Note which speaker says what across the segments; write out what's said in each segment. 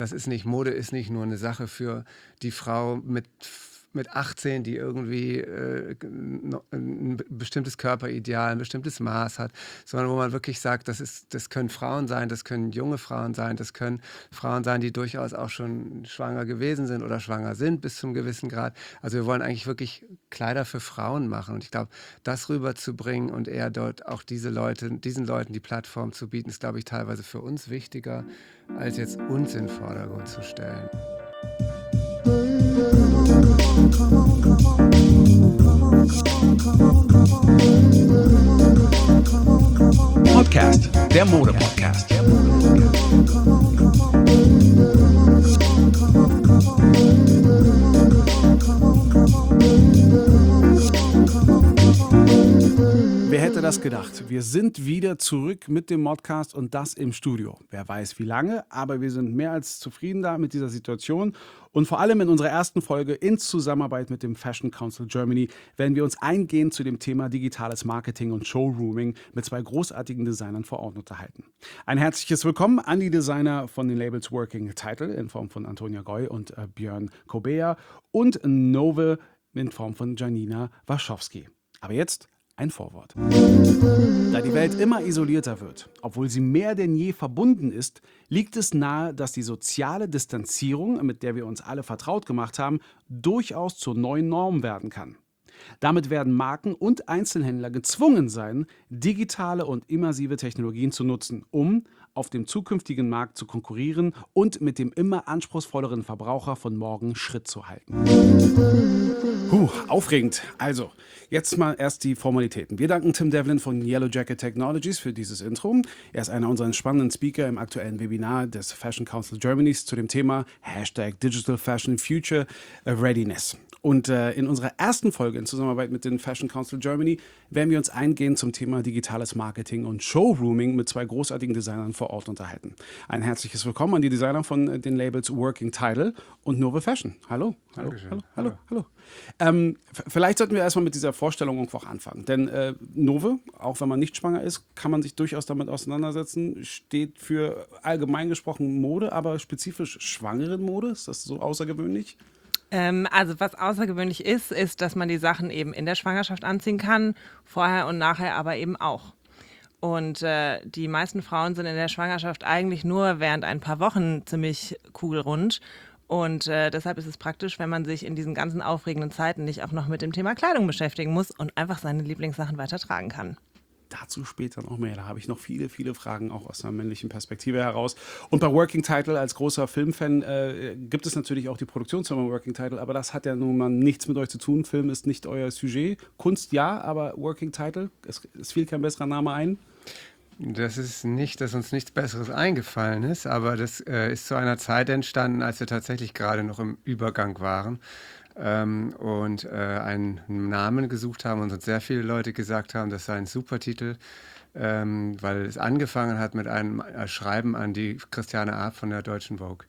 Speaker 1: Das ist nicht, Mode ist nicht nur eine Sache für die Frau mit 18, die irgendwie ein bestimmtes Körperideal, ein bestimmtes Maß hat, sondern wo man wirklich sagt, das können Frauen sein, das können junge Frauen sein, das können Frauen sein, die durchaus auch schon schwanger gewesen sind oder schwanger sind bis zum gewissen Grad. Also wir wollen eigentlich wirklich Kleider für Frauen machen. Und ich glaube, das rüberzubringen und eher dort auch diesen Leuten die Plattform zu bieten, ist, glaube ich, teilweise für uns wichtiger, als jetzt uns in den Vordergrund zu stellen.
Speaker 2: Podcast, der Mode-Podcast. Wer hätte das gedacht? Wir sind wieder zurück mit dem Modcast und das im Studio. Wer weiß wie lange, aber wir sind mehr als zufrieden da mit dieser Situation. Und vor allem in unserer ersten Folge in Zusammenarbeit mit dem Fashion Council Germany werden wir uns eingehend zu dem Thema digitales Marketing und Showrooming mit zwei großartigen Designern vor Ort unterhalten. Ein herzliches Willkommen an die Designer von den Labels Working Title in Form von Antonia Goy und Björn Kobea und Nove in Form von Janina Waschowski. Aber jetzt ein Vorwort. Da die Welt immer isolierter wird, obwohl sie mehr denn je verbunden ist, liegt es nahe, dass die soziale Distanzierung, mit der wir uns alle vertraut gemacht haben, durchaus zur neuen Norm werden kann. Damit werden Marken und Einzelhändler gezwungen sein, digitale und immersive Technologien zu nutzen, um auf dem zukünftigen Markt zu konkurrieren und mit dem immer anspruchsvolleren Verbraucher von morgen Schritt zu halten. Aufregend. Also, jetzt mal erst die Formalitäten. Wir danken Tim Devlin von Yellow Jacket Technologies für dieses Intro. Er ist einer unserer spannenden Speaker im aktuellen Webinar des Fashion Council Germanys zu dem Thema #Digital Fashion Future Readiness. Und in unserer ersten Folge in Zusammenarbeit mit den Fashion Council Germany werden wir uns eingehend zum Thema digitales Marketing und Showrooming mit zwei großartigen Designern vor Ort unterhalten. Ein herzliches Willkommen an die Designer von den Labels Working Title und Nove Fashion. Hallo. Hallo. Vielleicht sollten wir erstmal mit dieser Vorstellung irgendwo auch anfangen. Denn Nove, auch wenn man nicht schwanger ist, kann man sich durchaus damit auseinandersetzen, steht für allgemein gesprochen Mode, aber spezifisch schwangeren Mode. Ist das so außergewöhnlich?
Speaker 3: Also was außergewöhnlich ist, dass man die Sachen eben in der Schwangerschaft anziehen kann, vorher und nachher aber eben auch. Und die meisten Frauen sind in der Schwangerschaft eigentlich nur während ein paar Wochen ziemlich kugelrund. Und deshalb ist es praktisch, wenn man sich in diesen ganzen aufregenden Zeiten nicht auch noch mit dem Thema Kleidung beschäftigen muss und einfach seine Lieblingssachen weiter tragen kann.
Speaker 2: Dazu später noch mehr. Da habe ich noch viele Fragen auch aus einer männlichen Perspektive heraus. Und bei Working Title als großer Filmfan gibt es natürlich auch die Produktionsfirma Working Title, aber das hat ja nun mal nichts mit euch zu tun. Film ist nicht euer Sujet. Kunst ja, aber Working Title, es fiel kein besserer Name ein.
Speaker 1: Das ist nicht, dass uns nichts Besseres eingefallen ist, aber das ist zu einer Zeit entstanden, als wir tatsächlich gerade noch im Übergang waren und einen Namen gesucht haben und uns sehr viele Leute gesagt haben, das sei ein super Titel, weil es angefangen hat mit einem Schreiben an die Christiane Arp von der Deutschen Vogue.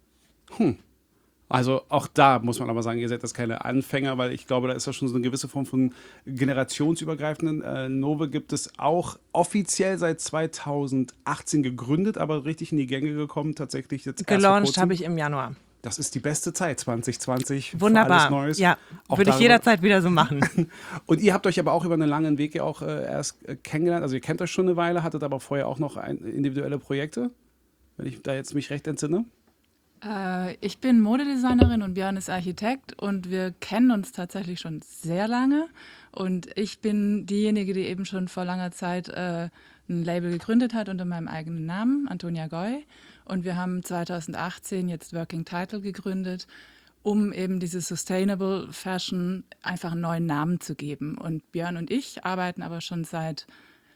Speaker 2: Also auch da muss man aber sagen, ihr seid das keine Anfänger, weil ich glaube, da ist ja schon so eine gewisse Form von generationsübergreifenden. Nove gibt es auch offiziell seit 2018 gegründet, aber richtig in die Gänge gekommen, tatsächlich jetzt erst vor
Speaker 3: Gelauncht
Speaker 2: kurzem.
Speaker 3: habe ich im Januar.
Speaker 2: Das ist die beste Zeit, 2020.
Speaker 3: Wunderbar.
Speaker 2: Für alles Neues.
Speaker 3: Ja,
Speaker 2: Auch
Speaker 3: würde ich jederzeit wieder so machen.
Speaker 2: Und ihr habt euch aber auch über einen langen Weg ja auch erst kennengelernt. Also ihr kennt euch schon eine Weile, hattet aber vorher auch noch individuelle Projekte, wenn ich da jetzt mich recht entsinne.
Speaker 4: Ich bin Modedesignerin und Björn ist Architekt und wir kennen uns tatsächlich schon sehr lange. Und ich bin diejenige, die eben schon vor langer Zeit ein Label gegründet hat unter meinem eigenen Namen, Antonia Goy. Und wir haben 2018 jetzt Working Title gegründet, um eben diese Sustainable Fashion einfach einen neuen Namen zu geben. Und Björn und ich arbeiten aber schon seit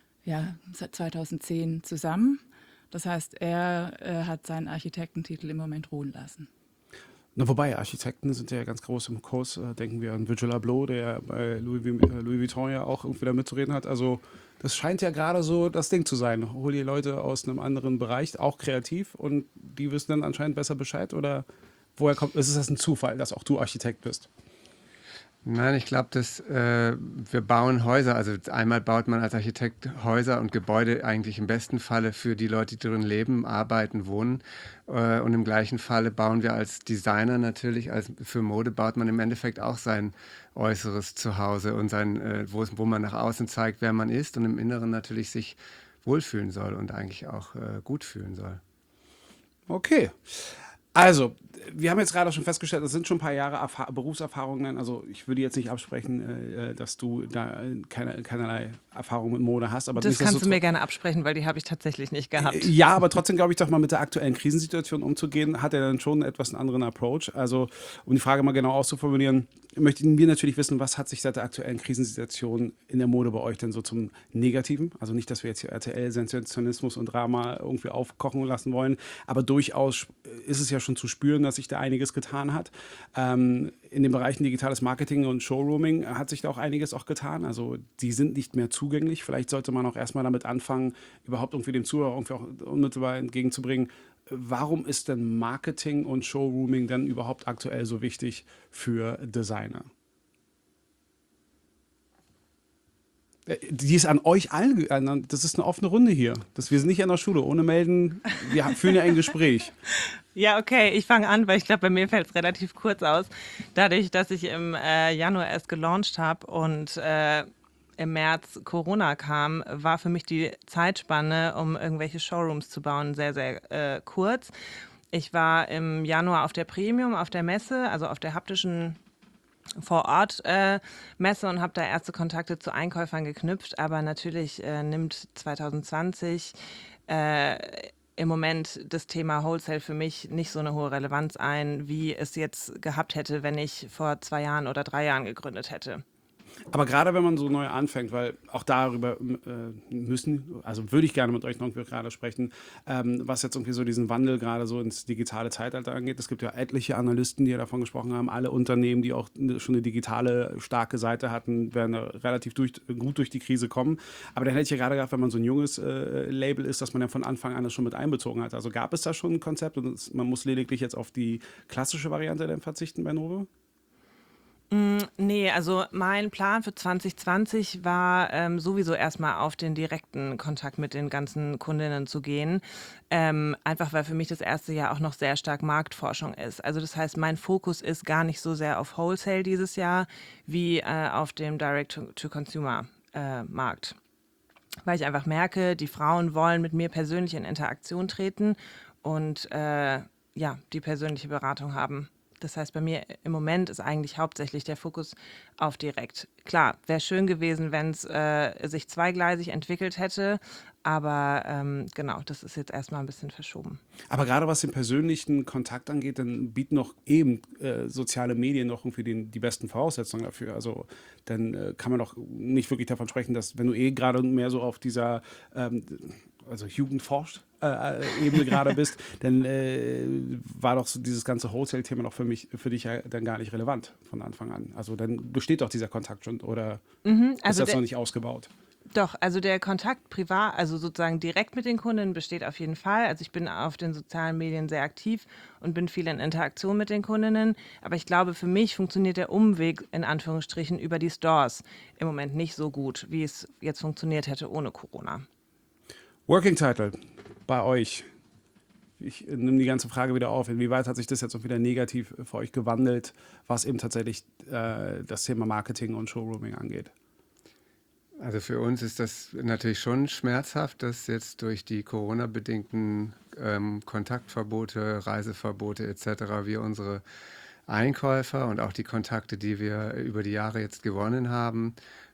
Speaker 4: 2010 zusammen. Das heißt, er hat seinen Architektentitel im Moment ruhen lassen.
Speaker 2: Na, wobei, Architekten sind ja ganz groß im Kurs. Denken wir an Virgil Abloh, der bei Louis Vuitton ja auch irgendwie da mitzureden hat. Also das scheint ja gerade so das Ding zu sein. Hol die Leute aus einem anderen Bereich, auch kreativ, und die wissen dann anscheinend besser Bescheid? Oder woher kommt, ist das ein Zufall, dass auch du Architekt bist?
Speaker 1: Nein, ich glaube, dass wir bauen Häuser. Also einmal baut man als Architekt Häuser und Gebäude eigentlich im besten Falle für die Leute, die drin leben, arbeiten, wohnen. Und im gleichen Falle bauen wir als Designer natürlich, als für Mode baut man im Endeffekt auch sein äußeres Zuhause und wo man nach außen zeigt, wer man ist und im Inneren natürlich sich wohlfühlen soll und eigentlich auch gut fühlen soll.
Speaker 2: Okay. Also, wir haben jetzt gerade schon festgestellt, das sind schon ein paar Jahre Berufserfahrungen. Also, ich würde jetzt nicht absprechen, dass du da keinerlei Erfahrung mit Mode hast. Aber
Speaker 3: Das kannst du mir gerne absprechen, weil die habe ich tatsächlich nicht gehabt.
Speaker 2: Ja, aber trotzdem glaube ich doch mal mit der aktuellen Krisensituation umzugehen, hat er dann schon etwas einen anderen Approach. Also, um die Frage mal genau auszuformulieren, möchten wir natürlich wissen, was hat sich seit der aktuellen Krisensituation in der Mode bei euch denn so zum Negativen? Also nicht, dass wir jetzt hier RTL-Sensationismus und Drama irgendwie aufkochen lassen wollen, aber durchaus ist es ja schon zu spüren, dass sich da einiges getan hat. In den Bereichen digitales Marketing und Showrooming hat sich da auch einiges auch getan. Also die sind nicht mehr zugänglich. Vielleicht sollte man auch erstmal damit anfangen, überhaupt irgendwie dem Zuhörer irgendwie auch unmittelbar entgegenzubringen, warum ist denn Marketing und Showrooming denn überhaupt aktuell so wichtig für Designer? Die ist an euch allen, das ist eine offene Runde hier. Wir sind nicht an der Schule, ohne melden, wir führen ja ein Gespräch.
Speaker 3: Ja, okay, ich fange an, weil ich glaube, bei mir fällt es relativ kurz aus. Dadurch, dass ich im Januar erst gelauncht habe und im März Corona kam, war für mich die Zeitspanne, um irgendwelche Showrooms zu bauen, sehr, sehr kurz. Ich war im Januar auf der Premium, auf der Messe, also auf der haptischen Vor-Ort-Messe und habe da erste Kontakte zu Einkäufern geknüpft. Aber natürlich nimmt 2020 im Moment das Thema Wholesale für mich nicht so eine hohe Relevanz ein, wie es jetzt gehabt hätte, wenn ich vor 2 Jahren oder 3 Jahren gegründet hätte.
Speaker 2: Aber gerade wenn man so neu anfängt, weil auch darüber also würde ich gerne mit euch noch gerade sprechen, was jetzt irgendwie so diesen Wandel gerade so ins digitale Zeitalter angeht. Es gibt ja etliche Analysten, die ja davon gesprochen haben, alle Unternehmen, die auch schon eine digitale, starke Seite hatten, werden relativ gut durch die Krise kommen. Aber dann hätte ich ja gerade gedacht, wenn man so ein junges Label ist, dass man ja von Anfang an das schon mit einbezogen hat. Also gab es da schon ein Konzept und man muss lediglich jetzt auf die klassische Variante dann verzichten bei Novo?
Speaker 3: Nee, also mein Plan für 2020 war sowieso erstmal auf den direkten Kontakt mit den ganzen Kundinnen zu gehen. Einfach weil für mich das erste Jahr auch noch sehr stark Marktforschung ist. Also das heißt, mein Fokus ist gar nicht so sehr auf Wholesale dieses Jahr wie auf dem Direct-to-Consumer-Markt. Weil ich einfach merke, die Frauen wollen mit mir persönlich in Interaktion treten und ja, die persönliche Beratung haben. Das heißt, bei mir im Moment ist eigentlich hauptsächlich der Fokus auf direkt. Klar, wäre schön gewesen, wenn es sich zweigleisig entwickelt hätte, aber genau, das ist jetzt erstmal ein bisschen verschoben.
Speaker 2: Aber gerade was den persönlichen Kontakt angeht, dann bieten noch eben soziale Medien noch irgendwie die besten Voraussetzungen dafür. Also dann kann man doch nicht wirklich davon sprechen, dass wenn du gerade mehr so auf dieser also Jugendforscht Ebene gerade bist, dann war doch so dieses ganze Wholesale-Thema noch für dich ja dann gar nicht relevant von Anfang an. Also dann besteht doch dieser Kontakt schon oder ist das noch nicht ausgebaut?
Speaker 3: Doch, also der Kontakt privat, also sozusagen direkt mit den Kunden besteht auf jeden Fall. Also ich bin auf den sozialen Medien sehr aktiv und bin viel in Interaktion mit den Kundinnen. Aber ich glaube, für mich funktioniert der Umweg in Anführungsstrichen über die Stores im Moment nicht so gut, wie es jetzt funktioniert hätte ohne Corona.
Speaker 2: Working Title bei euch. Ich nehme die ganze Frage wieder auf. Inwieweit hat sich das jetzt auch wieder negativ für euch gewandelt, was eben tatsächlich das Thema Marketing und Showrooming angeht?
Speaker 1: Also für uns ist das natürlich schon schmerzhaft, dass jetzt durch die Corona-bedingten Kontaktverbote, Reiseverbote etc. wir unsere Einkäufer und auch die Kontakte, die wir über die Jahre jetzt gewonnen haben,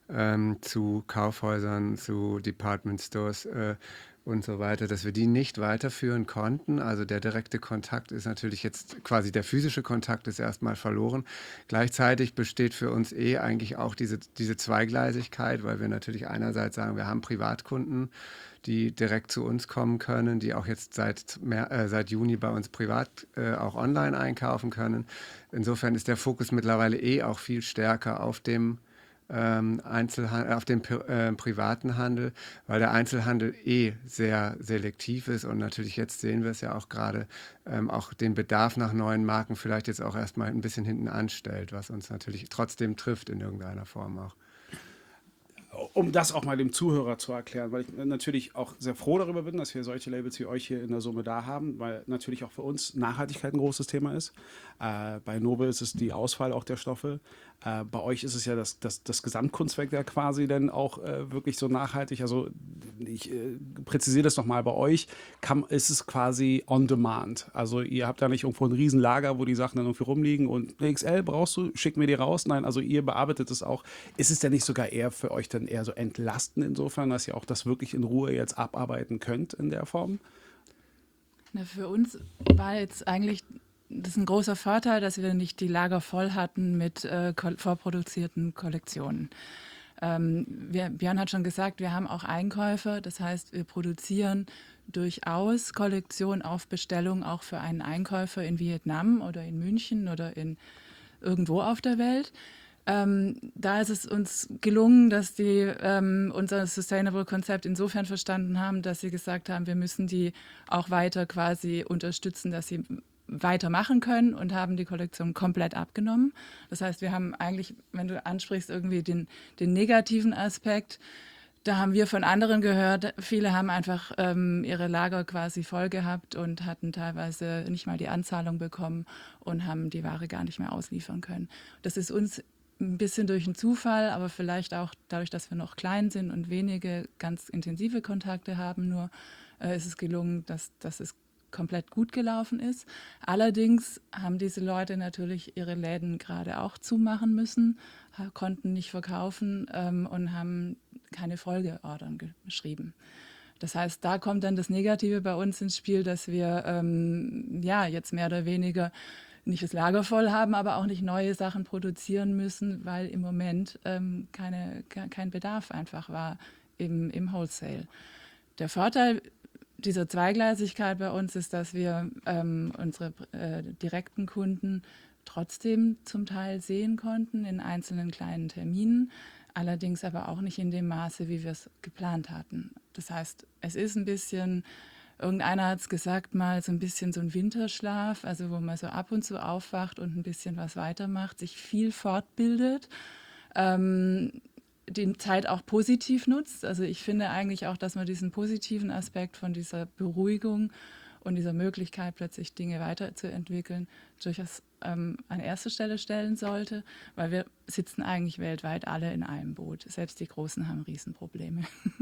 Speaker 1: zu Kaufhäusern, zu Department Stores und so weiter, dass wir die nicht weiterführen konnten. Also der direkte Kontakt ist natürlich jetzt quasi der physische Kontakt ist erstmal verloren. Gleichzeitig besteht für uns eigentlich auch diese Zweigleisigkeit, weil wir natürlich einerseits sagen, wir haben Privatkunden, die direkt zu uns kommen können, die auch jetzt seit Juni bei uns privat auch online einkaufen können. Insofern ist der Fokus mittlerweile auch viel stärker auf dem auf den privaten Handel, weil der Einzelhandel sehr selektiv ist und natürlich jetzt sehen wir es ja auch gerade, auch den Bedarf nach neuen Marken vielleicht jetzt auch erstmal ein bisschen hinten anstellt, was uns natürlich trotzdem trifft in irgendeiner Form auch.
Speaker 2: Um das auch mal dem Zuhörer zu erklären, weil ich natürlich auch sehr froh darüber bin, dass wir solche Labels wie euch hier in der Summe da haben, weil natürlich auch für uns Nachhaltigkeit ein großes Thema ist. Bei Nobe ist es die Auswahl auch der Stoffe. Bei euch ist es ja das Gesamtkunstwerk ja quasi dann auch wirklich so nachhaltig. Also ich präzisiere das nochmal, bei euch ist es quasi on demand. Also ihr habt da nicht irgendwo ein Riesenlager, wo die Sachen dann irgendwie rumliegen und eine XL brauchst du, schick mir die raus. Nein, also ihr bearbeitet es auch. Ist es denn nicht sogar eher für euch dann eher so entlastend insofern, dass ihr auch das wirklich in Ruhe jetzt abarbeiten könnt in der Form?
Speaker 4: Na, für uns war jetzt eigentlich das ist ein großer Vorteil, dass wir nicht die Lager voll hatten mit vorproduzierten Kollektionen. Björn hat schon gesagt, wir haben auch Einkäufer, das heißt, wir produzieren durchaus Kollektionen auf Bestellung auch für einen Einkäufer in Vietnam oder in München oder in irgendwo auf der Welt. Da ist es uns gelungen, dass die unser Sustainable-Konzept insofern verstanden haben, dass sie gesagt haben, wir müssen die auch weiter quasi unterstützen, dass sie weitermachen können und haben die Kollektion komplett abgenommen. Das heißt, wir haben eigentlich, wenn du ansprichst, irgendwie den negativen Aspekt, da haben wir von anderen gehört, viele haben einfach ihre Lager quasi voll gehabt und hatten teilweise nicht mal die Anzahlung bekommen und haben die Ware gar nicht mehr ausliefern können. Das ist uns ein bisschen durch einen Zufall, aber vielleicht auch dadurch, dass wir noch klein sind und wenige ganz intensive Kontakte haben, nur ist es gelungen, dass es komplett gut gelaufen ist. Allerdings haben diese Leute natürlich ihre Läden gerade auch zumachen müssen, konnten nicht verkaufen und haben keine Folgeordern geschrieben. Das heißt, da kommt dann das Negative bei uns ins Spiel, dass wir jetzt mehr oder weniger nicht das Lager voll haben, aber auch nicht neue Sachen produzieren müssen, weil im Moment kein Bedarf einfach war im Wholesale. Der Vorteil dieser Zweigleisigkeit bei uns ist, dass wir unsere direkten Kunden trotzdem zum Teil sehen konnten in einzelnen kleinen Terminen, allerdings aber auch nicht in dem Maße, wie wir es geplant hatten. Das heißt, es ist ein bisschen, irgendeiner hat es gesagt mal, so ein bisschen so ein Winterschlaf, also wo man so ab und zu aufwacht und ein bisschen was weitermacht, sich viel fortbildet, die Zeit auch positiv nutzt. Also ich finde eigentlich auch, dass man diesen positiven Aspekt von dieser Beruhigung und dieser Möglichkeit, plötzlich Dinge weiterzuentwickeln, durchaus an erste Stelle stellen sollte, weil wir sitzen eigentlich weltweit alle in einem Boot. Selbst die Großen haben Riesenprobleme.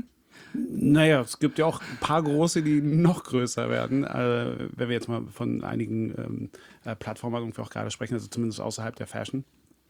Speaker 2: Naja, es gibt ja auch ein paar große, die noch größer werden. Wenn wir jetzt mal von einigen Plattformen irgendwie auch gerade sprechen, also zumindest außerhalb der Fashion.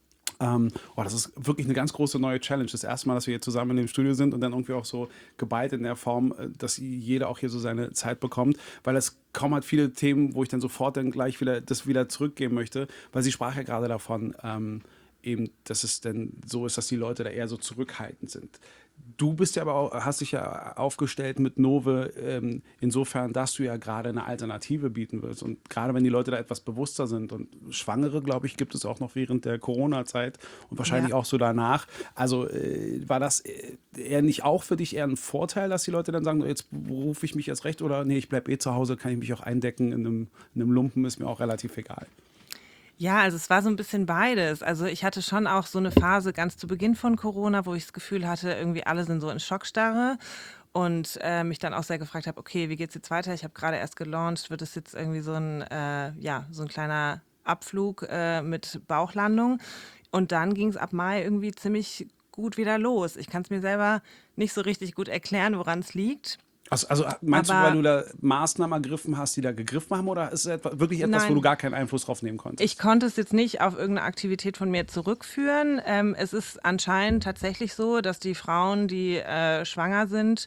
Speaker 2: Das ist wirklich eine ganz große neue Challenge. Das erste Mal, dass wir hier zusammen in dem Studio sind und dann irgendwie auch so geballt in der Form, dass jeder auch hier so seine Zeit bekommt, weil es kaum hat viele Themen, wo ich dann sofort dann gleich wieder zurückgeben möchte, weil sie sprach ja gerade davon, eben, dass es denn so ist, dass die Leute da eher so zurückhaltend sind. Du bist ja aber auch, hast dich ja aufgestellt mit Nowe, insofern, dass du ja gerade eine Alternative bieten willst. Und gerade wenn die Leute da etwas bewusster sind und Schwangere, glaube ich, gibt es auch noch während der Corona-Zeit und wahrscheinlich auch so danach. Also war das eher nicht auch für dich eher ein Vorteil, dass die Leute dann sagen, jetzt berufe ich mich erst recht oder nee, ich bleibe zu Hause, kann ich mich auch eindecken in einem Lumpen, ist mir auch relativ egal.
Speaker 3: Ja, also es war so ein bisschen beides. Also ich hatte schon auch so eine Phase ganz zu Beginn von Corona, wo ich das Gefühl hatte, irgendwie alle sind so in Schockstarre und mich dann auch sehr gefragt habe, okay, wie geht's jetzt weiter? Ich habe gerade erst gelauncht, wird es jetzt irgendwie so ein kleiner Abflug mit Bauchlandung? Und dann ging es ab Mai irgendwie ziemlich gut wieder los. Ich kann es mir selber nicht so richtig gut erklären, woran es liegt.
Speaker 2: Also meinst du,
Speaker 3: Aber
Speaker 2: weil du da Maßnahmen ergriffen hast, die da gegriffen haben, oder ist es wirklich etwas, wo du
Speaker 3: nein,
Speaker 2: gar keinen Einfluss drauf nehmen konntest?
Speaker 3: ich konnte es jetzt nicht auf irgendeine Aktivität von mir zurückführen. Es ist anscheinend tatsächlich so, dass die Frauen, die schwanger sind,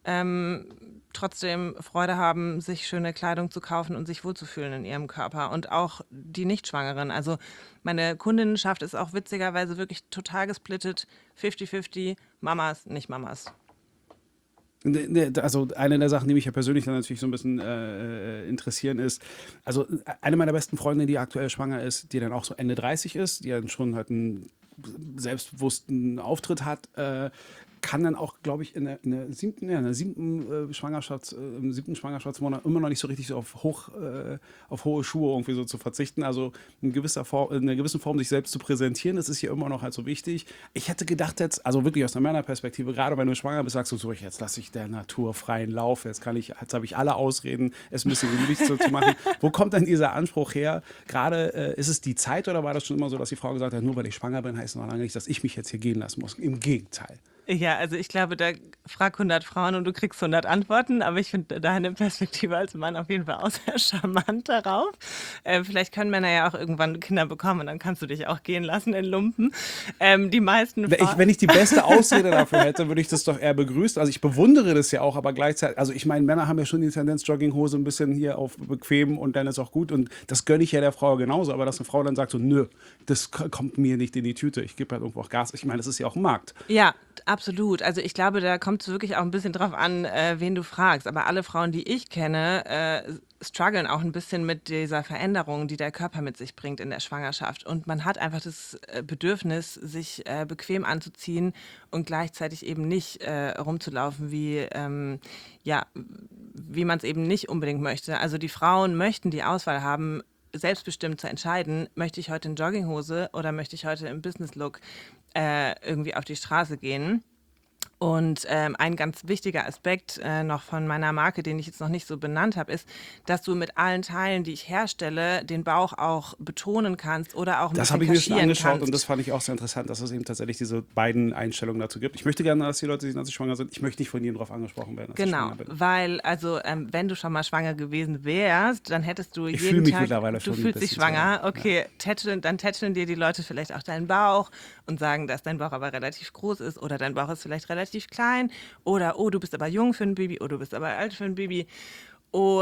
Speaker 3: trotzdem Freude haben, sich schöne Kleidung zu kaufen und sich wohlzufühlen in ihrem Körper. Und auch die Nichtschwangeren. Also meine Kundinnenschaft ist auch witzigerweise wirklich total gesplittet. 50-50, Mamas, nicht Mamas.
Speaker 2: Also eine der Sachen, die mich ja persönlich dann natürlich so ein bisschen interessieren, ist, also eine meiner besten Freundinnen, die aktuell schwanger ist, die dann auch so Ende 30 ist, die dann schon halt einen selbstbewussten Auftritt hat, kann dann auch, glaube ich, in der siebten im siebten Schwangerschaftsmonat immer noch nicht so richtig so auf hohe Schuhe irgendwie so zu verzichten. Also in einer gewissen Form sich selbst zu präsentieren, das ist hier immer noch halt so wichtig. Ich hätte gedacht jetzt, also wirklich aus einer Männerperspektive, gerade wenn du schwanger bist, sagst du so, jetzt lasse ich der Natur freien Lauf, jetzt habe ich alle Ausreden, es ein bisschen gemütlich zu machen. Wo kommt denn dieser Anspruch her? Gerade ist es die Zeit oder war das schon immer so, dass die Frau gesagt hat, nur weil ich schwanger bin, heißt noch lange nicht, dass ich mich jetzt hier gehen lassen muss? Im Gegenteil.
Speaker 3: Ja, also ich glaube, da frag 100 Frauen und du kriegst 100 Antworten, aber ich finde deine Perspektive als Mann auf jeden Fall auch sehr charmant darauf. Vielleicht können Männer ja auch irgendwann Kinder bekommen und dann kannst du dich auch gehen lassen in Lumpen. Die meisten Frauen...
Speaker 2: Wenn ich die beste Ausrede dafür hätte, würde ich das doch eher begrüßen. Also ich bewundere das ja auch, aber gleichzeitig, also ich meine, Männer haben ja schon die Tendenz, Jogginghose ein bisschen hier auf bequem und dann ist auch gut und das gönne ich ja der Frau genauso, aber dass eine Frau dann sagt so, nö, das kommt mir nicht in die Tüte, ich gebe halt irgendwo auch Gas. Ich meine, das ist ja auch ein Markt.
Speaker 3: Ja, absolut. Also ich glaube, da kommt es wirklich auch ein bisschen drauf an, wen du fragst. Aber alle Frauen, die ich kenne, strugglen auch ein bisschen mit dieser Veränderung, die der Körper mit sich bringt in der Schwangerschaft. Und man hat einfach das Bedürfnis, sich bequem anzuziehen und gleichzeitig eben nicht rumzulaufen, ja, wie man es eben nicht unbedingt möchte. Also die Frauen möchten die Auswahl haben, selbstbestimmt zu entscheiden, möchte ich heute in Jogginghose oder möchte ich heute im Business-Look irgendwie auf die Straße gehen. Und ein ganz wichtiger Aspekt noch von meiner Marke, den ich jetzt noch nicht so benannt habe, ist, dass du mit allen Teilen, die ich herstelle, den Bauch auch betonen kannst oder auch ein
Speaker 2: Das
Speaker 3: bisschen
Speaker 2: habe ich mir schon
Speaker 3: kaschieren
Speaker 2: angeschaut
Speaker 3: kannst.
Speaker 2: und das fand ich auch sehr interessant, dass es eben tatsächlich diese beiden Einstellungen dazu gibt. Ich möchte gerne, dass die Leute sehen, dass sie schwanger sind. Ich möchte nicht von ihnen darauf angesprochen werden, dass ich
Speaker 3: Genau,
Speaker 2: schwanger bin.
Speaker 3: weil also wenn du schon mal schwanger gewesen wärst, dann hättest du
Speaker 2: Ich
Speaker 3: jeden
Speaker 2: fühle mich
Speaker 3: Tag,
Speaker 2: mittlerweile
Speaker 3: du
Speaker 2: schon ein
Speaker 3: fühlst dich
Speaker 2: bisschen
Speaker 3: schwanger,
Speaker 2: so,
Speaker 3: okay, dann tätscheln dir die Leute vielleicht auch deinen Bauch und sagen, dass dein Bauch aber relativ groß ist oder dein Bauch ist vielleicht relativ klein oder oh, du bist aber jung für ein Baby, oh, du bist aber alt für ein Baby, oh,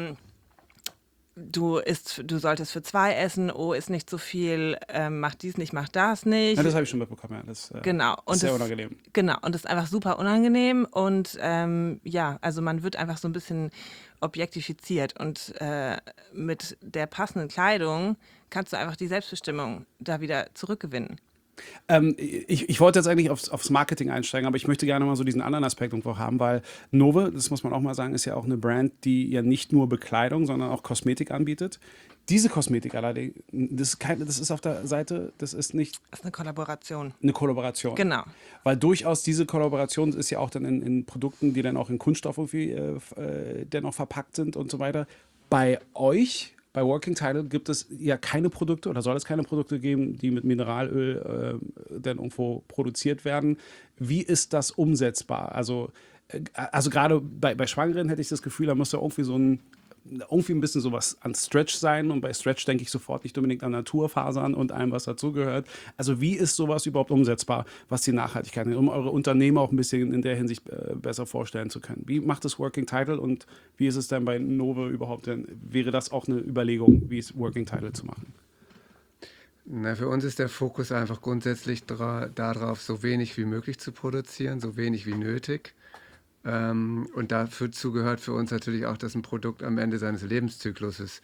Speaker 3: du solltest für 2 essen, oh, isst nicht so viel, mach dies nicht, mach das nicht.
Speaker 2: Ja, das habe ich schon mitbekommen, ja. Das
Speaker 3: Genau.
Speaker 2: ist sehr unangenehm.
Speaker 3: Genau, und das ist einfach super unangenehm und ja, also man wird einfach so ein bisschen objektifiziert und mit der passenden Kleidung kannst du einfach die Selbstbestimmung da wieder zurückgewinnen.
Speaker 2: Ich wollte jetzt eigentlich aufs Marketing einsteigen, aber ich möchte gerne mal so diesen anderen Aspekt irgendwo haben, weil Nove, das muss man auch mal sagen, ist ja auch eine Brand, die ja nicht nur Bekleidung, sondern auch Kosmetik anbietet. Diese Kosmetik allerdings, das ist auf der Seite, das ist nicht
Speaker 3: Das ist eine Kollaboration.
Speaker 2: eine Kollaboration.
Speaker 3: Genau.
Speaker 2: Weil durchaus diese Kollaboration ist ja auch dann in Produkten, die dann auch in Kunststoff irgendwie dennoch verpackt sind und so weiter. Bei euch, bei Working Title, gibt es ja keine Produkte oder soll es keine Produkte geben, die mit Mineralöl dann irgendwo produziert werden. Wie ist das umsetzbar? Also gerade bei Schwangeren hätte ich das Gefühl, da müsste irgendwie irgendwie ein bisschen sowas an Stretch sein und bei Stretch denke ich sofort nicht unbedingt an Naturfasern und allem, was dazugehört. Also wie ist sowas überhaupt umsetzbar, was die Nachhaltigkeit angeht, um eure Unternehmen auch ein bisschen in der Hinsicht besser vorstellen zu können? Wie macht das Working Title und wie ist es denn bei Nove überhaupt denn? Wäre das auch eine Überlegung, wie es Working Title zu machen?
Speaker 1: Na, für uns ist der Fokus einfach grundsätzlich darauf, so wenig wie möglich zu produzieren, so wenig wie nötig. Und dazu gehört für uns natürlich auch, dass ein Produkt am Ende seines Lebenszykluses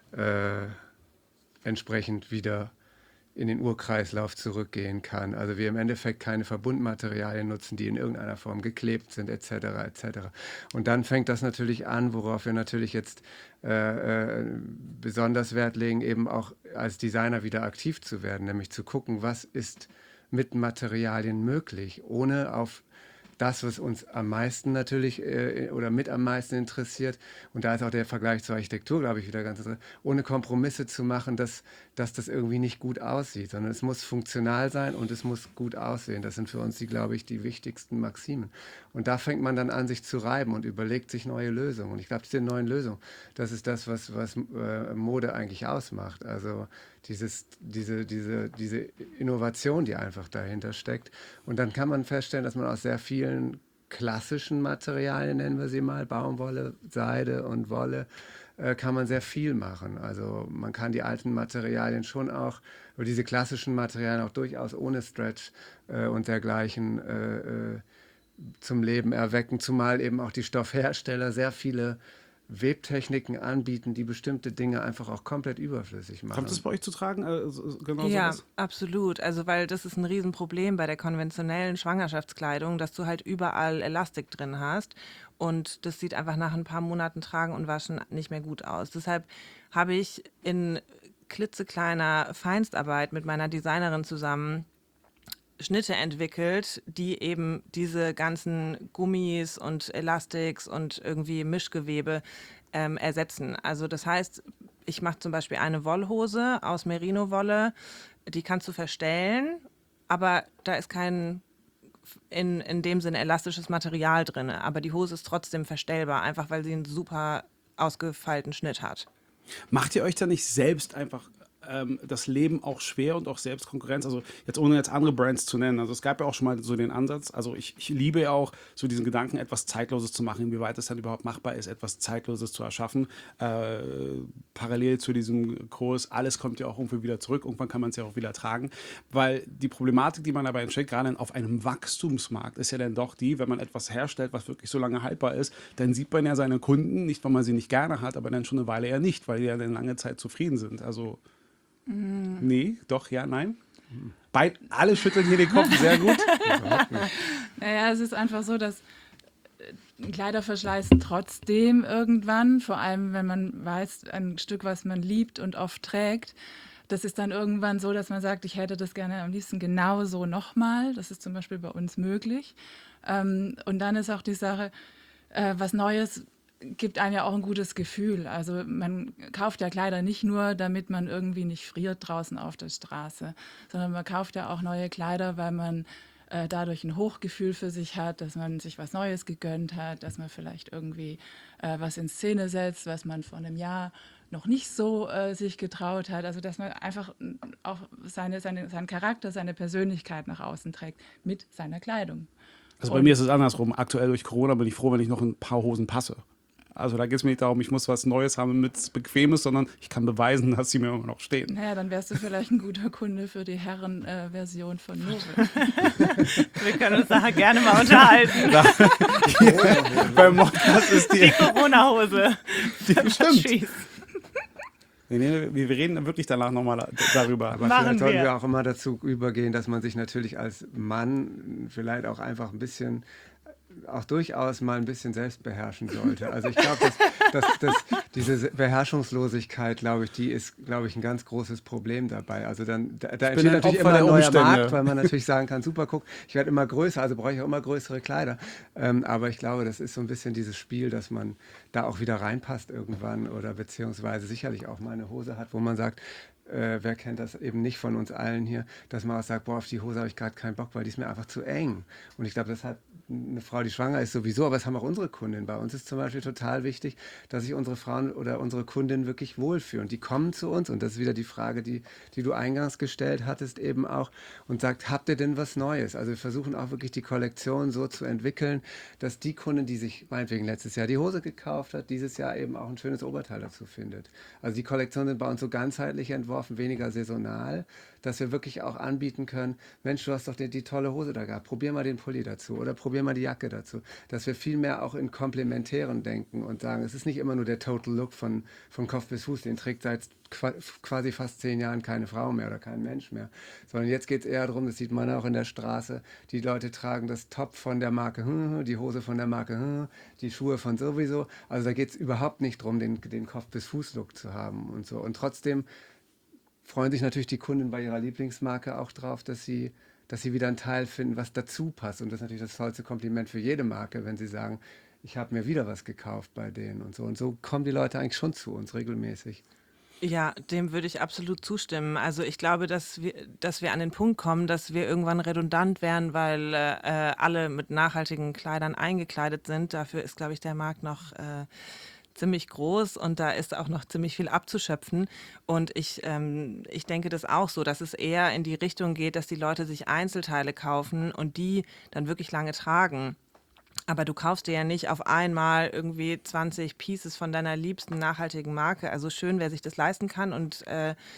Speaker 1: entsprechend wieder in den Urkreislauf zurückgehen kann. Also wir im Endeffekt keine Verbundmaterialien nutzen, die in irgendeiner Form geklebt sind, etc. etc. Und dann fängt das natürlich an, worauf wir natürlich jetzt besonders Wert legen, eben auch als Designer wieder aktiv zu werden, nämlich zu gucken, was ist mit Materialien möglich, ohne auf das, was uns am meisten natürlich oder mit am meisten interessiert, und da ist auch der Vergleich zur Architektur, glaube ich, wieder ganz interessant, ohne Kompromisse zu machen, dass das irgendwie nicht gut aussieht, sondern es muss funktional sein und es muss gut aussehen. Das sind für uns, glaube ich, die wichtigsten Maximen. Und da fängt man dann an, sich zu reiben und überlegt sich neue Lösungen. Und ich glaube, diese neuen Lösungen, das ist das, was Mode eigentlich ausmacht. Also diese Innovation, die einfach dahinter steckt. Und dann kann man feststellen, dass man aus sehr vielen klassischen Materialien, nennen wir sie mal, Baumwolle, Seide und Wolle, kann man sehr viel machen. Also man kann die alten Materialien schon auch, oder diese klassischen Materialien auch durchaus ohne Stretch und dergleichen zum Leben erwecken, zumal eben auch die Stoffhersteller sehr viele Webtechniken anbieten, die bestimmte Dinge einfach auch komplett überflüssig machen.
Speaker 2: Kommt es bei euch zu tragen? Genau
Speaker 3: Ja,
Speaker 2: sowas?
Speaker 3: absolut. Also weil das ist ein Riesenproblem bei der konventionellen Schwangerschaftskleidung, dass du halt überall Elastik drin hast und das sieht einfach nach ein paar Monaten Tragen und Waschen nicht mehr gut aus. Deshalb habe ich in klitzekleiner Feinstarbeit mit meiner Designerin zusammen Schnitte entwickelt, die eben diese ganzen Gummis und Elastiks und irgendwie Mischgewebe ersetzen. Also das heißt, ich mache zum Beispiel eine Wollhose aus Merino-Wolle, die kannst du verstellen, aber da ist kein in dem Sinne elastisches Material drin. Aber die Hose ist trotzdem verstellbar, einfach weil sie einen super ausgefeilten Schnitt hat.
Speaker 2: Macht ihr euch da nicht selbst einfach das Leben auch schwer und auch selbst Konkurrenz? Also jetzt ohne jetzt andere Brands zu nennen. Also es gab ja auch schon mal so den Ansatz. Also ich liebe ja auch so diesen Gedanken, etwas Zeitloses zu machen, inwieweit es dann überhaupt machbar ist, etwas Zeitloses zu erschaffen. Parallel zu diesem Kurs, alles kommt ja auch irgendwie wieder zurück. Irgendwann kann man es ja auch wieder tragen. Weil die Problematik, die man dabei entsteht, gerade auf einem Wachstumsmarkt, ist ja dann doch die, wenn man etwas herstellt, was wirklich so lange haltbar ist, dann sieht man ja seine Kunden, nicht weil man sie nicht gerne hat, aber dann schon eine Weile eher nicht, weil die ja dann lange Zeit zufrieden sind. Also nee, doch, ja, nein. Alle schütteln hier den Kopf, sehr gut.
Speaker 4: Naja, es ist einfach so, dass Kleider verschleißen trotzdem irgendwann, vor allem wenn man weiß, ein Stück, was man liebt und oft trägt. Das ist dann irgendwann so, dass man sagt, ich hätte das gerne am liebsten genauso nochmal. Das ist zum Beispiel bei uns möglich. Und dann ist auch die Sache, was Neues gibt einem ja auch ein gutes Gefühl. Also man kauft ja Kleider nicht nur, damit man irgendwie nicht friert draußen auf der Straße, sondern man kauft ja auch neue Kleider, weil man dadurch ein Hochgefühl für sich hat, dass man sich was Neues gegönnt hat, dass man vielleicht irgendwie was in Szene setzt, was man vor einem Jahr noch nicht so sich getraut hat. Also dass man einfach auch seinen Charakter, seine Persönlichkeit nach außen trägt mit seiner Kleidung.
Speaker 2: Also bei mir ist es andersrum. Aktuell durch Corona bin ich froh, wenn ich noch ein paar Hosen passe. Also da geht es mir nicht darum, ich muss was Neues haben, damit es bequem ist, sondern ich kann beweisen, dass sie mir immer noch stehen.
Speaker 4: Naja, dann wärst du vielleicht ein guter Kunde für die Herren-Version von Nove.
Speaker 3: Wir können uns nachher gerne mal unterhalten.
Speaker 2: Beim Modcast ist
Speaker 3: Die Corona-Hose.
Speaker 2: Stimmt. Nee, wir reden dann wirklich danach nochmal darüber.
Speaker 1: Aber
Speaker 3: Machen
Speaker 1: vielleicht sollten
Speaker 3: wir.
Speaker 1: wir auch immer dazu übergehen, dass man sich natürlich als Mann vielleicht auch einfach ein bisschen, auch durchaus mal ein bisschen selbst beherrschen sollte. Also ich glaube, dass diese Beherrschungslosigkeit, glaube ich, die ist, glaube ich, ein ganz großes Problem dabei. Also da entsteht
Speaker 2: ein
Speaker 1: natürlich
Speaker 2: Opfer
Speaker 1: immer
Speaker 2: der
Speaker 1: ein neuer
Speaker 2: Umstände.
Speaker 1: Markt, weil man natürlich sagen kann, super, guck, ich werde immer größer, also brauche ich auch immer größere Kleider. Aber ich glaube, das ist so ein bisschen dieses Spiel, dass man da auch wieder reinpasst irgendwann oder beziehungsweise sicherlich auch mal eine Hose hat, wo man sagt, wer kennt das eben nicht von uns allen hier, dass man auch sagt, boah, auf die Hose habe ich gerade keinen Bock, weil die ist mir einfach zu eng. Und ich glaube, das hat eine Frau, die schwanger ist, sowieso, aber das haben auch unsere Kundinnen. Bei uns ist zum Beispiel total wichtig, dass sich unsere Frauen oder unsere Kundinnen wirklich wohlfühlen. Die kommen zu uns und das ist wieder die Frage, die du eingangs gestellt hattest eben auch und sagt, habt ihr denn was Neues? Also wir versuchen auch wirklich die Kollektion so zu entwickeln, dass die Kundin, die sich meinetwegen letztes Jahr die Hose gekauft hat, dieses Jahr eben auch ein schönes Oberteil dazu findet. Also die Kollektionen sind bei uns so ganzheitlich entworfen, weniger saisonal, dass wir wirklich auch anbieten können, Mensch, du hast doch die tolle Hose da gehabt, probier mal den Pulli dazu oder probier mal die Jacke dazu. Dass wir viel mehr auch in Komplementären denken und sagen, es ist nicht immer nur der Total Look von Kopf bis Fuß, den trägt seit quasi fast 10 Jahren keine Frau mehr oder kein Mensch mehr. Sondern jetzt geht es eher darum, das sieht man auch in der Straße, die Leute tragen das Top von der Marke, die Hose von der Marke, die Schuhe von sowieso. Also da geht es überhaupt nicht darum, den Kopf bis Fuß Look zu haben und so. Und trotzdem freuen sich natürlich die Kunden bei ihrer Lieblingsmarke auch drauf, dass sie wieder einen Teil finden, was dazu passt. Und das ist natürlich das tollste Kompliment für jede Marke, wenn sie sagen, ich habe mir wieder was gekauft bei denen und so. Und so kommen die Leute eigentlich schon zu uns regelmäßig.
Speaker 3: Ja, dem würde ich absolut zustimmen. Also ich glaube, dass wir an den Punkt kommen, dass wir irgendwann redundant werden, weil alle mit nachhaltigen Kleidern eingekleidet sind. Dafür ist, glaube ich, der Markt noch ziemlich groß und da ist auch noch ziemlich viel abzuschöpfen. Und ich denke das auch so, dass es eher in die Richtung geht, dass die Leute sich Einzelteile kaufen und die dann wirklich lange tragen. Aber du kaufst dir ja nicht auf einmal irgendwie 20 Pieces von deiner liebsten nachhaltigen Marke. Also schön, wer sich das leisten kann und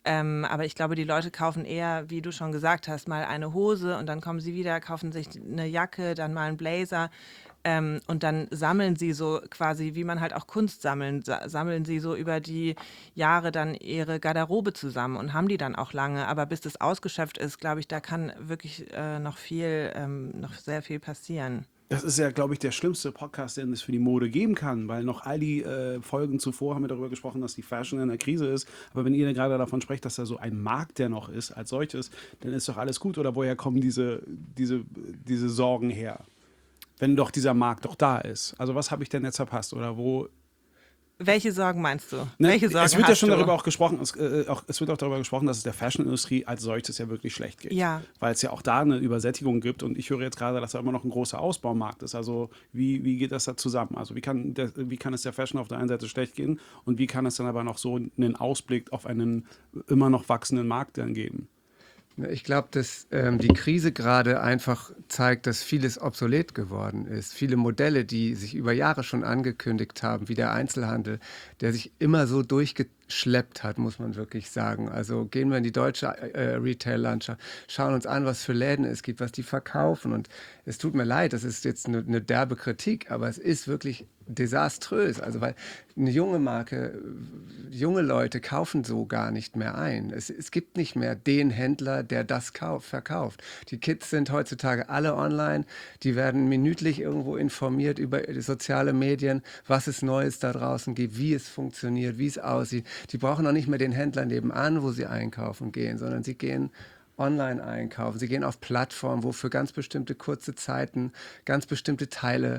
Speaker 3: Aber ich glaube, die Leute kaufen eher, wie du schon gesagt hast, mal eine Hose und dann kommen sie wieder, kaufen sich eine Jacke, dann mal einen Blazer. Und dann sammeln sie so quasi, wie man halt auch Kunst sammeln sie so über die Jahre dann ihre Garderobe zusammen und haben die dann auch lange. Aber bis das ausgeschöpft ist, glaube ich, da kann wirklich noch sehr viel passieren.
Speaker 2: Das ist ja, glaube ich, der schlimmste Podcast, den es für die Mode geben kann, weil noch all die Folgen zuvor haben wir darüber gesprochen, dass die Fashion in der Krise ist. Aber wenn ihr gerade davon sprecht, dass da so ein Markt, der noch ist als solches, dann ist doch alles gut. Oder woher kommen diese Sorgen her? Wenn doch dieser Markt doch da ist. Also was habe ich denn jetzt verpasst? Oder wo...
Speaker 3: Welche Sorgen meinst du?
Speaker 2: Ne,
Speaker 3: Welche Sorgen
Speaker 2: es wird ja
Speaker 3: hast
Speaker 2: schon
Speaker 3: du?
Speaker 2: darüber auch gesprochen, es wird auch darüber gesprochen, dass es der Fashionindustrie als solches ja wirklich schlecht geht.
Speaker 3: Ja.
Speaker 2: Weil es ja auch da eine Übersättigung gibt und ich höre jetzt gerade, dass da immer noch ein großer Ausbaumarkt ist. Also wie geht das da zusammen? Also wie kann es der Fashion auf der einen Seite schlecht gehen und wie kann es dann aber noch so einen Ausblick auf einen immer noch wachsenden Markt dann geben?
Speaker 1: Ich glaube, dass die Krise gerade einfach zeigt, dass vieles obsolet geworden ist. Viele Modelle, die sich über Jahre schon angekündigt haben, wie der Einzelhandel, der sich immer so durchgeschleppt hat, muss man wirklich sagen. Also gehen wir in die deutsche Retail-Landschaft, schauen uns an, was für Läden es gibt, was die verkaufen. Und es tut mir leid, das ist jetzt eine derbe Kritik, aber es ist wirklich desaströs. Also weil eine junge Marke, junge Leute kaufen so gar nicht mehr ein. Es gibt nicht mehr den Händler, der das verkauft. Die Kids sind heutzutage alle online, die werden minütlich irgendwo informiert über die soziale Medien, was es Neues da draußen gibt, wie es funktioniert, wie es aussieht. Die brauchen auch nicht mehr den Händler nebenan, wo sie einkaufen gehen, sondern sie gehen online einkaufen. Sie gehen auf Plattformen, wo für ganz bestimmte kurze Zeiten ganz bestimmte Teile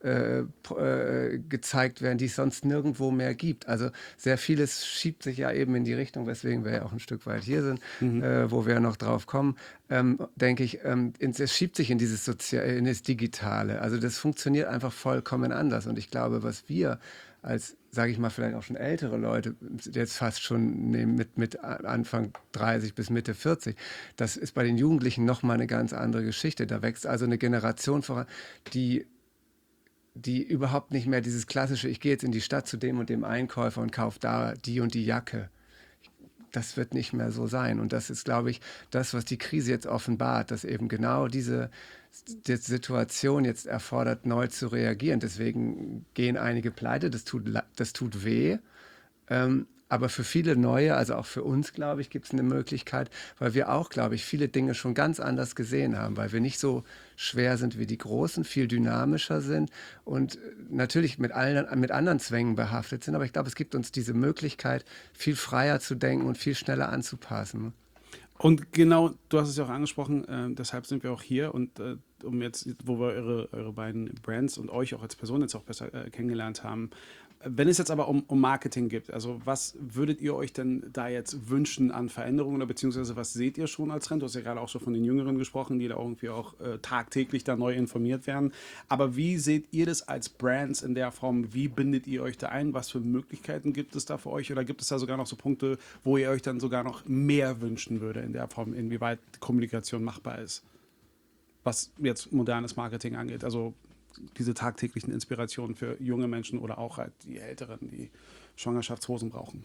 Speaker 1: gezeigt werden, die es sonst nirgendwo mehr gibt. Also sehr vieles schiebt sich ja eben in die Richtung, weswegen wir ja auch ein Stück weit hier sind, wo wir noch drauf kommen, denke ich, es schiebt sich in in das Digitale. Also das funktioniert einfach vollkommen anders. Und ich glaube, was wir als, sage ich mal, vielleicht auch schon ältere Leute, jetzt fast schon mit Anfang 30 bis Mitte 40, das ist bei den Jugendlichen nochmal eine ganz andere Geschichte. Da wächst also eine Generation voran, die überhaupt nicht mehr dieses klassische, ich gehe jetzt in die Stadt zu dem und dem Einkäufer und kaufe da die und die Jacke. Das wird nicht mehr so sein. Und das ist, glaube ich, das, was die Krise jetzt offenbart, dass eben genau diese Situation jetzt erfordert, neu zu reagieren. Deswegen gehen einige pleite, das tut weh. Aber für viele Neue, also auch für uns, glaube ich, gibt es eine Möglichkeit, weil wir auch, glaube ich, viele Dinge schon ganz anders gesehen haben, weil wir nicht so schwer sind wie die Großen, viel dynamischer sind und natürlich mit anderen Zwängen behaftet sind. Aber ich glaube, es gibt uns diese Möglichkeit, viel freier zu denken und viel schneller anzupassen.
Speaker 2: Und genau, du hast es ja auch angesprochen, deshalb sind wir auch hier und um jetzt, wo wir eure beiden Brands und euch auch als Person jetzt auch besser kennengelernt haben, wenn es jetzt aber um Marketing geht, also was würdet ihr euch denn da jetzt wünschen an Veränderungen oder beziehungsweise was seht ihr schon als Trend? Du hast ja gerade auch schon von den Jüngeren gesprochen, die da irgendwie auch tagtäglich da neu informiert werden. Aber wie seht ihr das als Brands in der Form? Wie bindet ihr euch da ein? Was für Möglichkeiten gibt es da für euch? Oder gibt es da sogar noch so Punkte, wo ihr euch dann sogar noch mehr wünschen würde in der Form, inwieweit Kommunikation machbar ist? Was jetzt modernes Marketing angeht, also diese tagtäglichen Inspirationen für junge Menschen oder auch halt die Älteren, die Schwangerschaftshosen brauchen.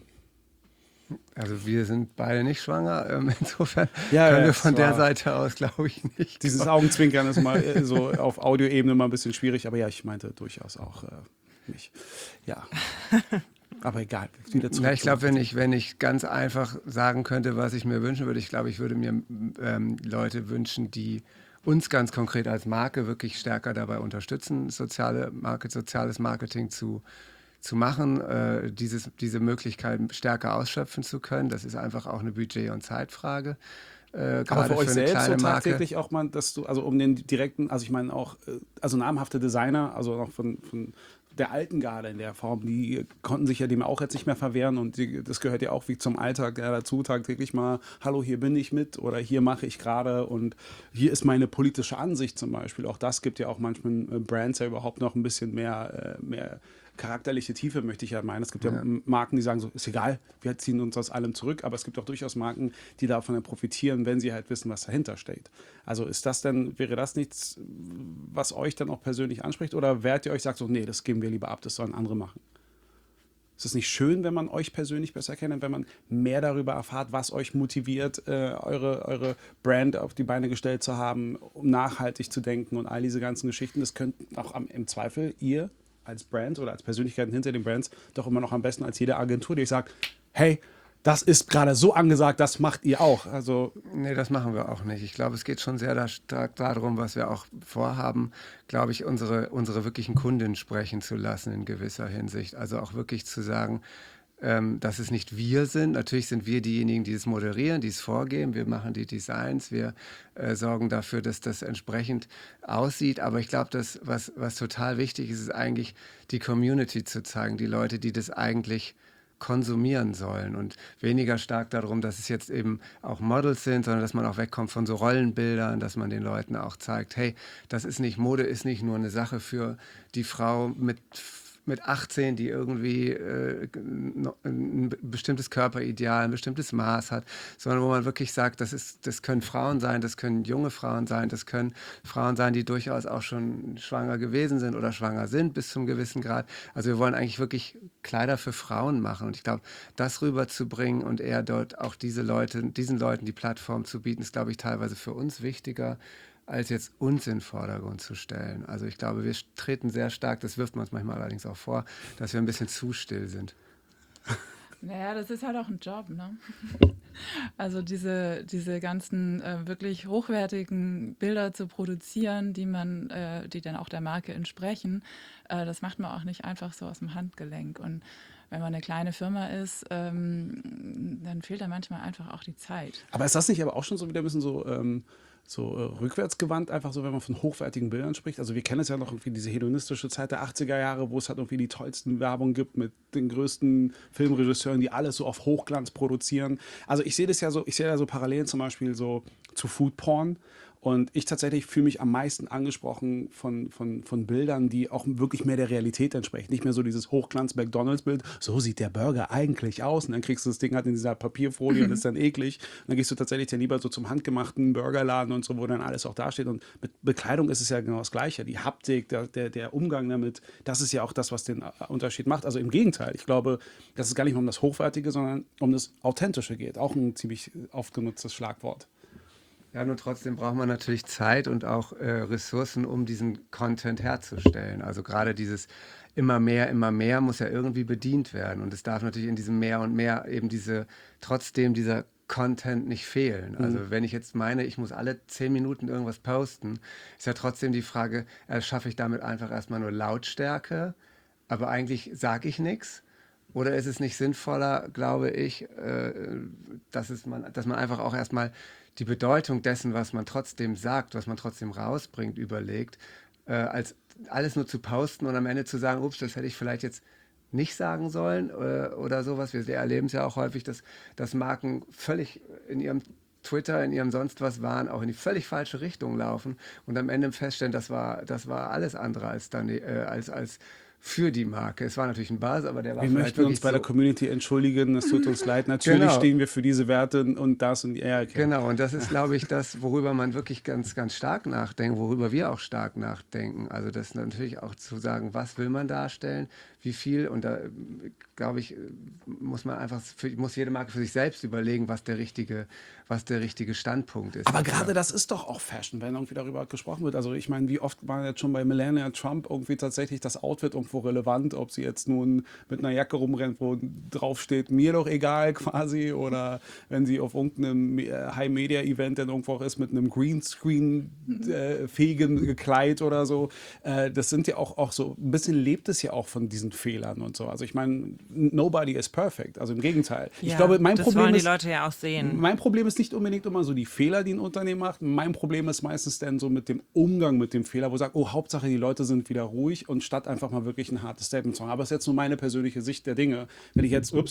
Speaker 1: Also wir sind beide nicht schwanger, insofern
Speaker 2: Ja,
Speaker 1: können
Speaker 2: ja,
Speaker 1: wir von
Speaker 2: das war-
Speaker 1: der Seite aus, glaube ich, nicht.
Speaker 2: Dieses Augenzwinkern ist mal so auf Audioebene mal ein bisschen schwierig, aber ja, ich meinte durchaus auch mich. Ja. Aber egal, wieder zurück.
Speaker 1: Na, ich glaube, wenn ich ganz einfach sagen könnte, was ich mir wünschen würde, ich glaube, ich würde mir Leute wünschen, die uns ganz konkret als Marke wirklich stärker dabei unterstützen, soziales Marketing zu machen, diese Möglichkeit stärker ausschöpfen zu können. Das ist einfach auch eine Budget- und Zeitfrage.
Speaker 2: aber
Speaker 1: Gerade
Speaker 2: für euch
Speaker 1: eine
Speaker 2: selbst so
Speaker 1: kleine Marke.
Speaker 2: tagtäglich auch mal, dass du, also um den direkten, also ich meine auch, also namhafte Designer, also auch von der alten Garde in der Form, die konnten sich ja dem auch jetzt nicht mehr verwehren und das gehört ja auch wie zum Alltag dazu, tagtäglich mal, hallo, hier bin ich mit oder hier mache ich gerade und hier ist meine politische Ansicht zum Beispiel. Auch das gibt ja auch manchmal Brands ja überhaupt noch ein bisschen mehr charakterliche Tiefe, möchte ich ja meinen. Es gibt ja Marken, die sagen so, ist egal, wir ziehen uns aus allem zurück, aber es gibt auch durchaus Marken, die davon ja profitieren, wenn sie halt wissen, was dahinter steht. Also wäre das nichts, was euch dann auch persönlich anspricht oder werdet ihr euch sagt so, nee, das geben wir lieber ab, das sollen andere machen? Ist es nicht schön, wenn man euch persönlich besser kennt und wenn man mehr darüber erfahrt, was euch motiviert, eure Brand auf die Beine gestellt zu haben, um nachhaltig zu denken und all diese ganzen Geschichten? Das könnt auch im Zweifel ihr als Brand oder als Persönlichkeiten hinter den Brands doch immer noch am besten als jede Agentur, die sagt, hey, das ist gerade so angesagt, das macht ihr auch. Also
Speaker 1: Nee, das machen wir auch nicht. Ich glaube, es geht schon sehr stark darum, was wir auch vorhaben, glaube ich, unsere wirklichen Kunden sprechen zu lassen in gewisser Hinsicht. Also auch wirklich zu sagen, dass es nicht wir sind. Natürlich sind wir diejenigen, die es moderieren, die es vorgeben. Wir machen die Designs, wir sorgen dafür, dass das entsprechend aussieht. Aber ich glaube, was total wichtig ist, ist eigentlich die Community zu zeigen, die Leute, die das eigentlich konsumieren sollen und weniger stark darum, dass es jetzt eben auch Models sind, sondern dass man auch wegkommt von so Rollenbildern, dass man den Leuten auch zeigt, hey, das ist nicht, Mode ist nicht nur eine Sache für die Frau mit 18, die irgendwie ein bestimmtes Körperideal, ein bestimmtes Maß hat, sondern wo man wirklich sagt, das können Frauen sein, das können junge Frauen sein, das können Frauen sein, die durchaus auch schon schwanger gewesen sind oder schwanger sind bis zum gewissen Grad. Also wir wollen eigentlich wirklich Kleider für Frauen machen und ich glaube, das rüberzubringen und eher dort auch diesen Leuten die Plattform zu bieten, ist, glaube ich, teilweise für uns wichtiger, als jetzt uns in den Vordergrund zu stellen. Also ich glaube, wir treten sehr stark, das wirft man uns manchmal allerdings auch vor, dass wir ein bisschen zu still sind.
Speaker 4: Naja, das ist halt auch ein Job, ne? Also diese ganzen wirklich hochwertigen Bilder zu produzieren, die dann auch der Marke entsprechen, das macht man auch nicht einfach so aus dem Handgelenk. Und wenn man eine kleine Firma ist, dann fehlt da manchmal einfach auch die Zeit.
Speaker 2: aber ist das nicht aber auch schon so wieder ein bisschen rückwärtsgewandt, einfach so, wenn man von hochwertigen Bildern spricht? Also wir kennen es ja noch irgendwie diese hedonistische Zeit der 80er Jahre, wo es halt irgendwie die tollsten Werbung gibt mit den größten Filmregisseuren, die alles so auf Hochglanz produzieren. Also ich sehe da so Parallelen zum Beispiel so zu Foodporn. Und ich tatsächlich fühle mich am meisten angesprochen von Bildern, die auch wirklich mehr der Realität entsprechen. Nicht mehr so dieses Hochglanz-McDonalds-Bild, so sieht der Burger eigentlich aus. Und dann kriegst du das Ding halt in dieser Papierfolie und ist dann eklig. Und dann gehst du tatsächlich dann lieber so zum handgemachten Burgerladen und so, wo dann alles auch dasteht. Und mit Bekleidung ist es ja genau das Gleiche. Die Haptik, der Umgang damit, das ist ja auch das, was den Unterschied macht. Also im Gegenteil. Ich glaube, dass es gar nicht mehr um das Hochwertige, sondern um das Authentische geht. Auch ein ziemlich oft genutztes Schlagwort.
Speaker 1: Ja, nur trotzdem braucht man natürlich Zeit und auch Ressourcen, um diesen Content herzustellen. Also gerade dieses immer mehr muss ja irgendwie bedient werden. Und es darf natürlich in diesem mehr und mehr eben trotzdem dieser Content nicht fehlen. Also wenn ich jetzt meine, ich muss alle 10 Minuten irgendwas posten, ist ja trotzdem die Frage, schaffe ich damit einfach erstmal nur Lautstärke, aber eigentlich sage ich nichts? Oder ist es nicht sinnvoller, glaube ich, dass man einfach auch erstmal die Bedeutung dessen, was man trotzdem sagt, was man trotzdem rausbringt, überlegt, als alles nur zu posten und am Ende zu sagen, ups, das hätte ich vielleicht jetzt nicht sagen sollen oder sowas. Wir erleben es ja auch häufig, dass Marken völlig in ihrem Twitter, in ihrem sonst was waren, auch in die völlig falsche Richtung laufen und am Ende feststellen, das war alles andere als für die Marke. Es war natürlich ein Buzz, aber der war
Speaker 2: Wir
Speaker 1: vielleicht
Speaker 2: möchten uns
Speaker 1: wirklich
Speaker 2: bei der
Speaker 1: so.
Speaker 2: Community entschuldigen, es tut uns leid. Natürlich
Speaker 1: Genau.
Speaker 2: stehen wir für diese Werte und das und ja, okay.
Speaker 1: Genau, und das ist, glaube ich, das, worüber man wirklich ganz, ganz stark nachdenkt, worüber wir auch stark nachdenken. Also das natürlich auch zu sagen, was will man darstellen, wie viel. Und da, glaube ich, muss jede Marke für sich selbst überlegen, was der richtige Standpunkt ist.
Speaker 2: Aber gerade das ist doch auch Fashion, wenn irgendwie darüber gesprochen wird. Also ich meine, wie oft war jetzt schon bei Melania Trump irgendwie tatsächlich das Outfit irgendwo relevant, ob sie jetzt nun mit einer Jacke rumrennt, wo drauf steht, mir doch egal quasi, oder wenn sie auf irgendeinem High-Media-Event dann irgendwo auch ist mit einem Greenscreen-fähigen Kleid oder so. Das sind ja auch so, ein bisschen lebt es ja auch von diesen Fehlern und so. Also ich meine, nobody is perfect. Also im Gegenteil.
Speaker 3: Ja,
Speaker 2: Ich glaube,
Speaker 3: das wollen die Leute ja auch sehen.
Speaker 2: Mein Problem ist nicht unbedingt immer so die Fehler, die ein Unternehmen macht. Mein Problem ist meistens dann so mit dem Umgang mit dem Fehler, wo ich sage, oh, Hauptsache die Leute sind wieder ruhig und statt einfach mal wirklich ein hartes Statement zu haben. Aber es ist jetzt nur meine persönliche Sicht der Dinge. Wenn ich jetzt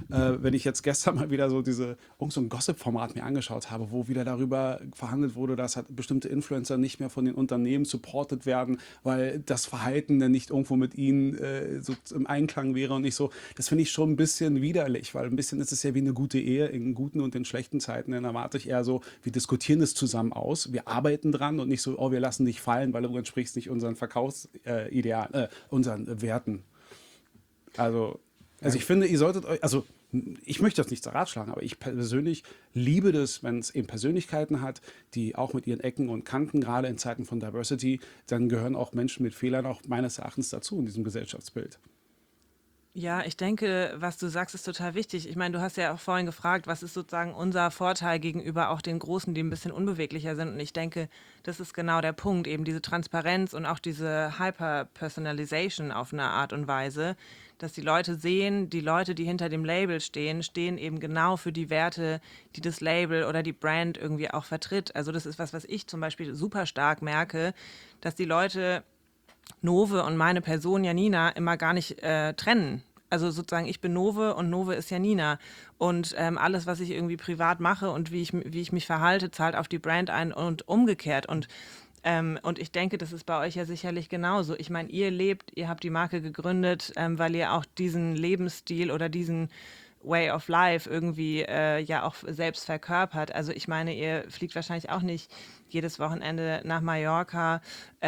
Speaker 2: gestern mal wieder so so ein Gossip-Format mir angeschaut habe, wo wieder darüber verhandelt wurde, dass halt bestimmte Influencer nicht mehr von den Unternehmen supported werden, weil das Verhalten dann nicht irgendwo mit ihnen so im Einklang wäre und nicht so. Das finde ich schon ein bisschen widerlich, weil ein bisschen ist es ja wie eine gute Ehe in guten und in schlechten Zeiten. Dann erwarte ich eher so, wir diskutieren es zusammen aus, wir arbeiten dran und nicht so, oh, wir lassen dich fallen, weil du entsprichst nicht unseren Verkaufsidealen, unseren Werten. Also Also ich finde, ihr solltet euch, also ich möchte das nicht ratschlagen, aber ich persönlich liebe das, wenn es eben Persönlichkeiten hat, die auch mit ihren Ecken und Kanten, gerade in Zeiten von Diversity, dann gehören auch Menschen mit Fehlern auch meines Erachtens dazu in diesem Gesellschaftsbild.
Speaker 3: Ja, ich denke, was du sagst, ist total wichtig. Ich meine, du hast ja auch vorhin gefragt, was ist sozusagen unser Vorteil gegenüber auch den Großen, die ein bisschen unbeweglicher sind. Und ich denke, das ist genau der Punkt, eben diese Transparenz und auch diese Hyper-Personalization auf eine Art und Weise, dass die Leute sehen, die Leute, die hinter dem Label stehen, stehen eben genau für die Werte, die das Label oder die Brand irgendwie auch vertritt. Also das ist was, was ich zum Beispiel super stark merke, dass die Leute Nove und meine Person Janina immer gar nicht trennen. Also sozusagen, ich bin Nove und Nove ist Janina. Und alles, was ich irgendwie privat mache und wie ich mich verhalte, zahlt auf die Brand ein und umgekehrt. Und ich denke, das ist bei euch ja sicherlich genauso. Ich meine, ihr habt die Marke gegründet, weil ihr auch diesen Lebensstil oder diesen Way of Life irgendwie ja auch selbst verkörpert. Also ich meine, ihr fliegt wahrscheinlich auch nicht jedes Wochenende nach Mallorca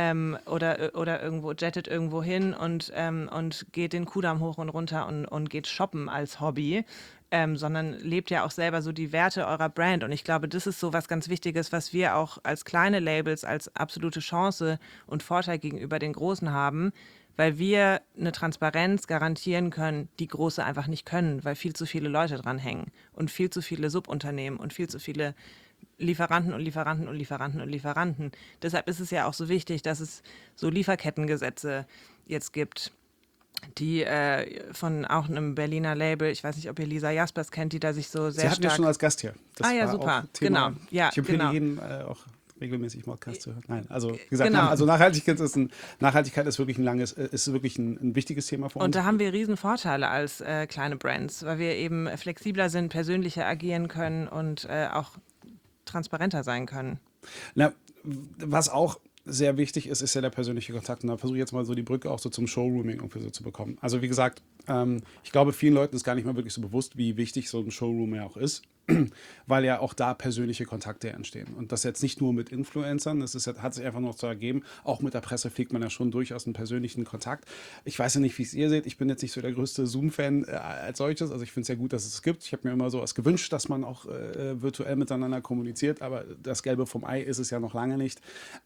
Speaker 3: oder irgendwo, jettet irgendwo hin und geht den Kudamm hoch und runter und geht shoppen als Hobby. Sondern lebt ja auch selber so die Werte eurer Brand. Und ich glaube, das ist so was ganz Wichtiges, was wir auch als kleine Labels als absolute Chance und Vorteil gegenüber den Großen haben, weil wir eine Transparenz garantieren können, die Große einfach nicht können, weil viel zu viele Leute dranhängen und viel zu viele Subunternehmen und viel zu viele Lieferanten und Lieferanten und Lieferanten und Lieferanten. Deshalb ist es ja auch so wichtig, dass es so Lieferkettengesetze jetzt gibt, die von auch einem Berliner Label, ich weiß nicht, ob ihr Lisa Jaspers kennt, die da sich so sehr
Speaker 2: Sie hatten ja
Speaker 3: stark...
Speaker 2: schon als Gast hier. Das
Speaker 3: ja,
Speaker 2: war
Speaker 3: super,
Speaker 2: auch Thema.
Speaker 3: genau. Ja,
Speaker 2: Ich empfehle
Speaker 3: genau.
Speaker 2: jeden auch regelmäßig Podcast zu hören. Nein, also wie gesagt,
Speaker 3: Genau.
Speaker 2: also Nachhaltigkeit ist wirklich ein wichtiges Thema für uns.
Speaker 3: Und da haben wir riesen Vorteile als kleine Brands, weil wir eben flexibler sind, persönlicher agieren können und auch transparenter sein können.
Speaker 2: Na, was auch sehr wichtig ist, ist ja der persönliche Kontakt. Und da versuche ich jetzt mal so die Brücke auch so zum Showrooming irgendwie so zu bekommen. Also wie gesagt, ich glaube, vielen Leuten ist gar nicht mal wirklich so bewusst, wie wichtig so ein Showroom ja auch ist, weil ja auch da persönliche Kontakte entstehen. Und das jetzt nicht nur mit Influencern, hat sich einfach noch so ergeben. Auch mit der Presse fliegt man ja schon durchaus einen persönlichen Kontakt. Ich weiß ja nicht, wie es ihr seht. Ich bin jetzt nicht so der größte Zoom-Fan als solches. Also ich finde es ja gut, dass es gibt. Ich habe mir immer so was gewünscht, dass man auch virtuell miteinander kommuniziert. Aber das Gelbe vom Ei ist es ja noch lange nicht.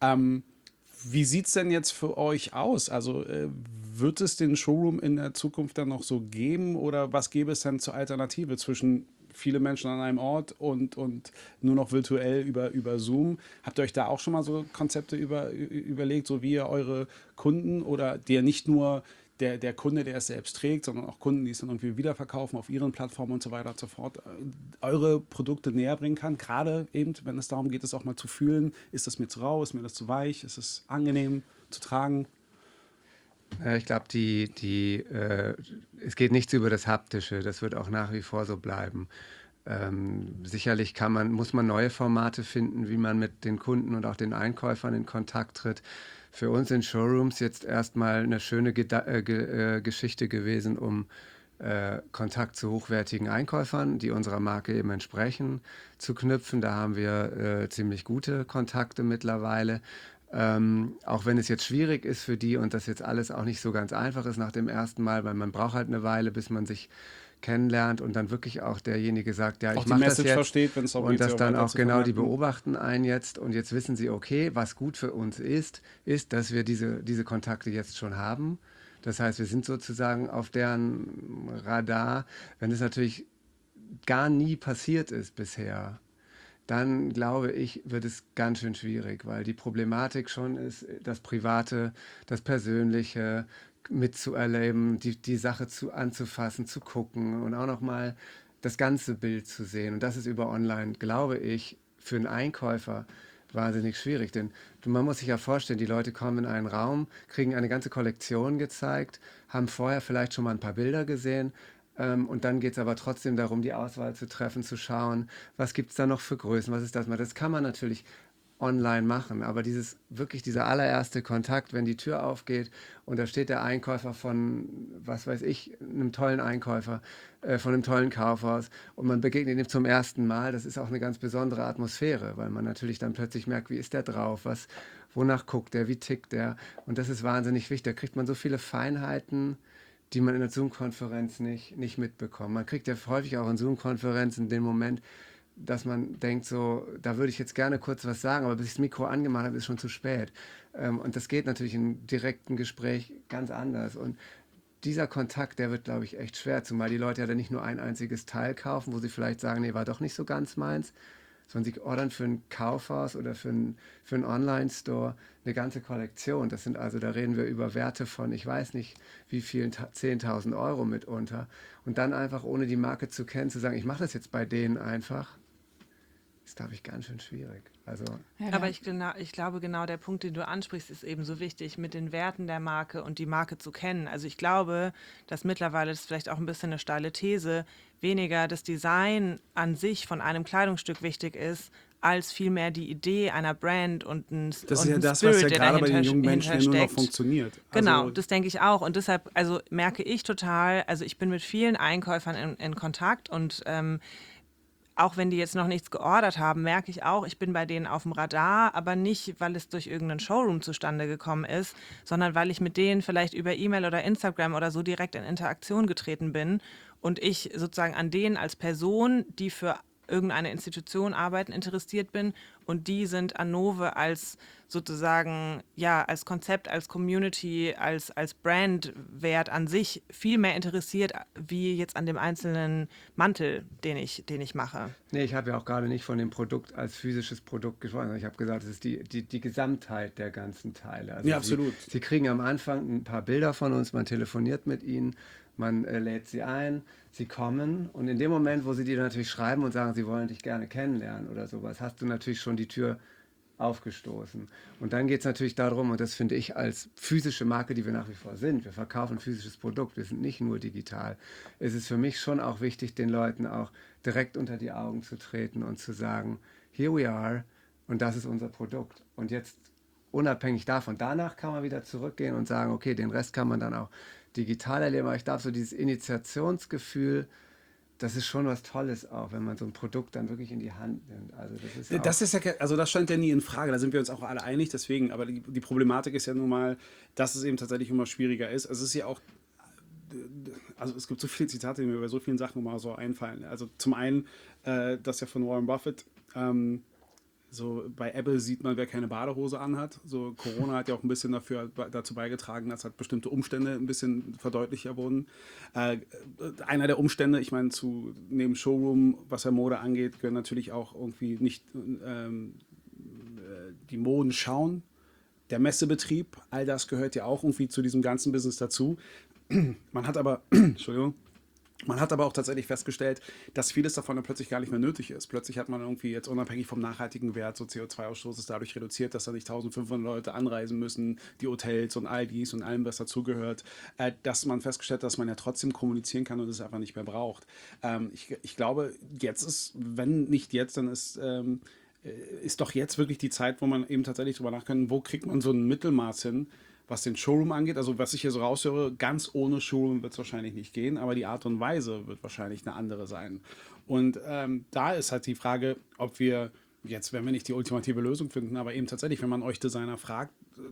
Speaker 2: Wie sieht es denn jetzt für euch aus? Also wird es den Showroom in der Zukunft dann noch so geben oder was gäbe es denn zur Alternative zwischen viele Menschen an einem Ort und nur noch virtuell über Zoom? Habt ihr euch da auch schon mal so Konzepte überlegt, so wie ihr eure Kunden oder der nicht nur der Kunde, der es selbst trägt, sondern auch Kunden, die es dann irgendwie wiederverkaufen auf ihren Plattformen und so weiter und so fort, eure Produkte näher bringen kann, gerade eben, wenn es darum geht, es auch mal zu fühlen, ist das mir zu rau, ist mir das zu weich, ist es angenehm zu tragen?
Speaker 1: Ich glaube, es geht nichts über das Haptische, das wird auch nach wie vor so bleiben. Sicherlich muss man neue Formate finden, wie man mit den Kunden und auch den Einkäufern in Kontakt tritt. Für uns in Showrooms jetzt erstmal eine schöne Geschichte gewesen, um Kontakt zu hochwertigen Einkäufern, die unserer Marke eben entsprechen, zu knüpfen. Da haben wir ziemlich gute Kontakte mittlerweile. Auch wenn es jetzt schwierig ist für die und das jetzt alles auch nicht so ganz einfach ist nach dem ersten Mal, weil man braucht halt eine Weile, bis man sich kennenlernt und dann wirklich auch derjenige sagt, ja,
Speaker 2: Auch
Speaker 1: ich
Speaker 2: die
Speaker 1: mache das
Speaker 2: Message
Speaker 1: jetzt
Speaker 2: versteht, wenn es darum
Speaker 1: und
Speaker 2: geht,
Speaker 1: das
Speaker 2: sie
Speaker 1: dann
Speaker 2: weiter
Speaker 1: auch
Speaker 2: zu
Speaker 1: genau, die
Speaker 2: vermarkten.
Speaker 1: beobachten einen jetzt und jetzt wissen sie, okay, was gut für uns ist, dass wir diese Kontakte jetzt schon haben. Das heißt, wir sind sozusagen auf deren Radar. Wenn es natürlich gar nie passiert ist bisher, dann glaube ich, wird es ganz schön schwierig, weil die Problematik schon ist, das Private, das Persönliche mitzuerleben, die Sache anzufassen, zu gucken und auch nochmal das ganze Bild zu sehen. Und das ist über online, glaube ich, für einen Einkäufer wahnsinnig schwierig. Denn man muss sich ja vorstellen, die Leute kommen in einen Raum, kriegen eine ganze Kollektion gezeigt, haben vorher vielleicht schon mal ein paar Bilder gesehen, und dann geht es aber trotzdem darum, die Auswahl zu treffen, zu schauen, was gibt es da noch für Größen, was ist das mal. Das kann man natürlich online machen, aber dieser allererste Kontakt, wenn die Tür aufgeht und da steht der Einkäufer von, was weiß ich, einem tollen Einkäufer, von einem tollen Kaufhaus und man begegnet ihm zum ersten Mal, das ist auch eine ganz besondere Atmosphäre, weil man natürlich dann plötzlich merkt, wie ist der drauf, wonach guckt der, wie tickt der und das ist wahnsinnig wichtig, da kriegt man so viele Feinheiten die man in der Zoom-Konferenz nicht mitbekommt. Man kriegt ja häufig auch in Zoom-Konferenzen den Moment, dass man denkt so, da würde ich jetzt gerne kurz was sagen, aber bis ich das Mikro angemacht habe, ist schon zu spät. Und das geht natürlich im direkten Gespräch ganz anders. Und dieser Kontakt, der wird, glaube ich, echt schwer, zumal die Leute ja dann nicht nur ein einziges Teil kaufen, wo sie vielleicht sagen, nee, war doch nicht so ganz meins, sondern sie ordern für ein Kaufhaus oder für einen Online-Store eine ganze Kollektion. Das sind also, da reden wir über Werte von, ich weiß nicht, wie vielen 10.000 Euro mitunter. Und dann einfach, ohne die Marke zu kennen, zu sagen, ich mache das jetzt bei denen einfach, ist, glaube ich, ganz schön schwierig. Also,
Speaker 3: Aber ich glaube, genau der Punkt, den du ansprichst, ist eben so wichtig, mit den Werten der Marke und die Marke zu kennen. Also ich glaube, dass mittlerweile, das ist vielleicht auch ein bisschen eine steile These, weniger das Design an sich von einem Kleidungsstück wichtig ist, als vielmehr die Idee einer Brand und ein
Speaker 2: Das ist ja
Speaker 3: ein
Speaker 2: das,
Speaker 3: Spirit,
Speaker 2: was ja
Speaker 3: der
Speaker 2: gerade bei den jungen Menschen ja nur noch
Speaker 3: hintersteckt.
Speaker 2: funktioniert.
Speaker 3: Genau,
Speaker 2: Also,
Speaker 3: das denke ich auch. Und deshalb, also merke ich total, also ich bin mit vielen Einkäufern in Kontakt und auch wenn die jetzt noch nichts geordert haben, merke ich auch, ich bin bei denen auf dem Radar, aber nicht, weil es durch irgendeinen Showroom zustande gekommen ist, sondern weil ich mit denen vielleicht über E-Mail oder Instagram oder so direkt in Interaktion getreten bin und ich sozusagen an denen als Person, die für irgendeine Institution arbeiten, interessiert bin und die sind an Nove als sozusagen, ja, als Konzept, als Community, als Brandwert an sich viel mehr interessiert, wie jetzt an dem einzelnen Mantel, den ich mache.
Speaker 1: nee, ich habe ja auch gerade nicht von dem Produkt als physisches Produkt gesprochen, sondern ich habe gesagt, es ist die Gesamtheit der ganzen Teile. Also
Speaker 2: Ja, absolut.
Speaker 1: Sie kriegen am Anfang ein paar Bilder von uns, man telefoniert mit ihnen, man lädt sie ein, sie kommen und in dem Moment, wo sie dir natürlich schreiben und sagen, sie wollen dich gerne kennenlernen oder sowas, hast du natürlich schon die Tür aufgestoßen. Und dann geht es natürlich darum, und das finde ich als physische Marke, die wir nach wie vor sind, wir verkaufen ein physisches Produkt, wir sind nicht nur digital, ist es für mich schon auch wichtig, den Leuten auch direkt unter die Augen zu treten und zu sagen, here we are und das ist unser Produkt. Und jetzt unabhängig davon, danach kann man wieder zurückgehen und sagen, okay, den Rest kann man dann auch digital erleben, aber ich darf so dieses Initiationsgefühl, das ist schon was Tolles auch, wenn man so ein Produkt dann wirklich in die Hand nimmt. Also das ist ja
Speaker 2: das ist ja, also das stand ja nie in Frage, da sind wir uns auch alle einig, deswegen, aber die Problematik ist ja nun mal, dass es eben tatsächlich immer schwieriger ist. Also es ist ja auch, also es gibt so viele Zitate, die mir bei so vielen Sachen immer so einfallen. Also zum einen, das ja von Warren Buffett, so bei Apple sieht man, wer keine Badehose anhat. So Corona hat ja auch ein bisschen dazu beigetragen, dass halt bestimmte Umstände ein bisschen verdeutlicher wurden. Einer der Umstände, ich meine, neben Showroom, was ja Mode angeht, gehören natürlich auch irgendwie nicht die Moden schauen. Der Messebetrieb, all das gehört ja auch irgendwie zu diesem ganzen Business dazu. Man hat aber, Entschuldigung, man hat aber auch tatsächlich festgestellt, dass vieles davon dann plötzlich gar nicht mehr nötig ist. Plötzlich hat man irgendwie jetzt unabhängig vom nachhaltigen Wert, so CO2-Ausstoß ist dadurch reduziert, dass da nicht 1500 Leute anreisen müssen, die Hotels und all dies und allem, was dazugehört, dass man festgestellt hat, dass man ja trotzdem kommunizieren kann und es einfach nicht mehr braucht. Ich glaube, jetzt ist, wenn nicht jetzt, dann ist doch jetzt wirklich die Zeit, wo man eben tatsächlich drüber nachdenken kann, wo kriegt man so ein Mittelmaß hin, was den Showroom angeht. Also was ich hier so raushöre, ganz ohne Showroom wird es wahrscheinlich nicht gehen, aber die Art und Weise wird wahrscheinlich eine andere sein. Und da ist halt die Frage, ob wir jetzt, wenn wir nicht die ultimative Lösung finden, aber eben tatsächlich, wenn man euch Designer fragt,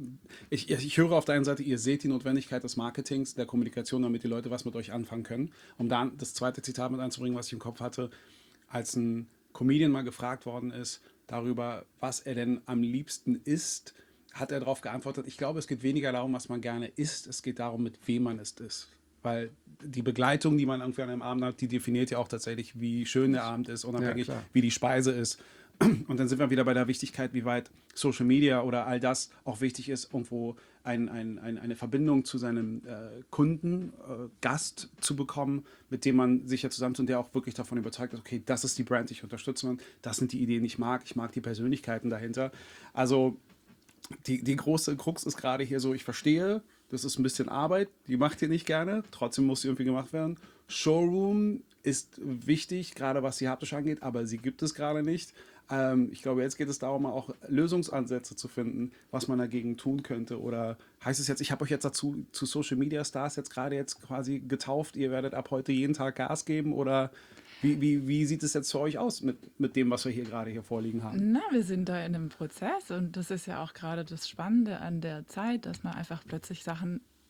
Speaker 2: ich höre auf der einen Seite, ihr seht die Notwendigkeit des Marketings, der Kommunikation, damit die Leute was mit euch anfangen können. Um da das zweite Zitat mit einzubringen, was ich im Kopf hatte, als ein Comedian mal gefragt worden ist, darüber, was er denn am liebsten isst, hat er darauf geantwortet, ich glaube, es geht weniger darum, was man gerne isst, es geht darum, mit wem man es isst. Weil die Begleitung, die man irgendwie an einem Abend hat, die definiert ja auch tatsächlich, wie schön der Abend ist, unabhängig, wie die Speise ist. Und dann sind wir wieder bei der Wichtigkeit, wie weit Social Media oder all das auch wichtig ist, irgendwo eine Verbindung zu seinem Kunden, Gast zu bekommen, mit dem man sich ja zusammentut und der auch wirklich davon überzeugt ist, okay, das ist die Brand, die ich unterstütze, das sind die Ideen, die ich mag die Persönlichkeiten dahinter. Also die große Krux ist gerade hier so, ich verstehe, das ist ein bisschen Arbeit, die macht ihr nicht gerne, trotzdem muss sie irgendwie gemacht werden. Showroom ist wichtig, gerade was die haptisch angeht, aber sie gibt es gerade nicht. Ich glaube, jetzt geht es darum, auch Lösungsansätze zu finden, was man dagegen tun könnte. Oder heißt es jetzt, ich habe euch jetzt dazu zu Social Media Stars jetzt quasi getauft, ihr werdet ab heute jeden Tag Gas geben? Oder wie sieht es jetzt für euch aus mit dem, was wir hier gerade hier vorliegen haben?
Speaker 4: Na, wir sind da in einem Prozess und das ist ja auch gerade das Spannende an der Zeit, dass man einfach plötzlich Sachen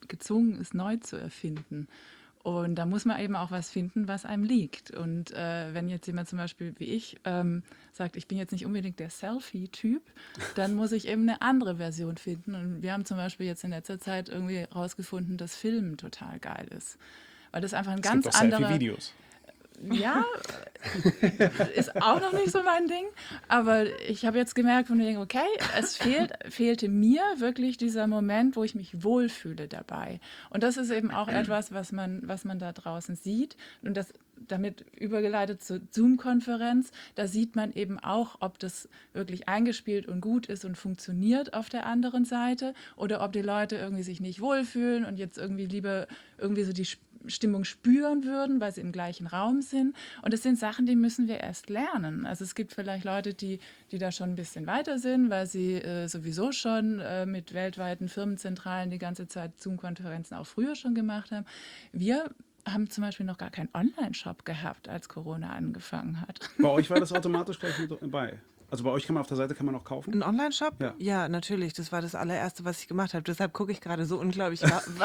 Speaker 4: gezwungen ist, neu zu erfinden. Und da muss man eben auch was finden, was einem liegt. Und wenn jetzt jemand zum Beispiel wie ich sagt, ich bin jetzt nicht unbedingt der Selfie-Typ, dann muss ich eben eine andere Version finden. Und wir haben zum Beispiel jetzt in letzter Zeit irgendwie rausgefunden, dass Filmen total geil ist. Weil das einfach ein ganz
Speaker 2: gibt auch
Speaker 4: anderer...
Speaker 2: Selfie-Videos.
Speaker 4: Ja, ist auch noch nicht so mein Ding. Aber ich habe jetzt gemerkt, von wegen, okay, es fehlte mir wirklich dieser Moment, wo ich mich wohlfühle dabei. Und das ist eben auch etwas, was man da draußen sieht. Und das damit übergeleitet zur Zoom-Konferenz, da sieht man eben auch, ob das wirklich eingespielt und gut ist und funktioniert auf der anderen Seite oder ob die Leute irgendwie sich nicht wohlfühlen und jetzt irgendwie lieber irgendwie so die Stimmung spüren würden, weil sie im gleichen Raum sind. Und das sind Sachen, die müssen wir erst lernen. Also es gibt vielleicht Leute, die da schon ein bisschen weiter sind, weil sie sowieso schon mit weltweiten Firmenzentralen die ganze Zeit Zoom-Konferenzen auch früher schon gemacht haben. Wir haben zum Beispiel noch gar keinen Online-Shop gehabt, als Corona angefangen hat.
Speaker 2: Bei euch war das automatisch gleich mit bei. Also bei euch kann man auf der Seite auch kaufen?
Speaker 3: Ein Online-Shop?
Speaker 2: Ja.
Speaker 3: Ja, natürlich. Das war das allererste, was ich gemacht habe. Deshalb gucke ich gerade so unglaublich,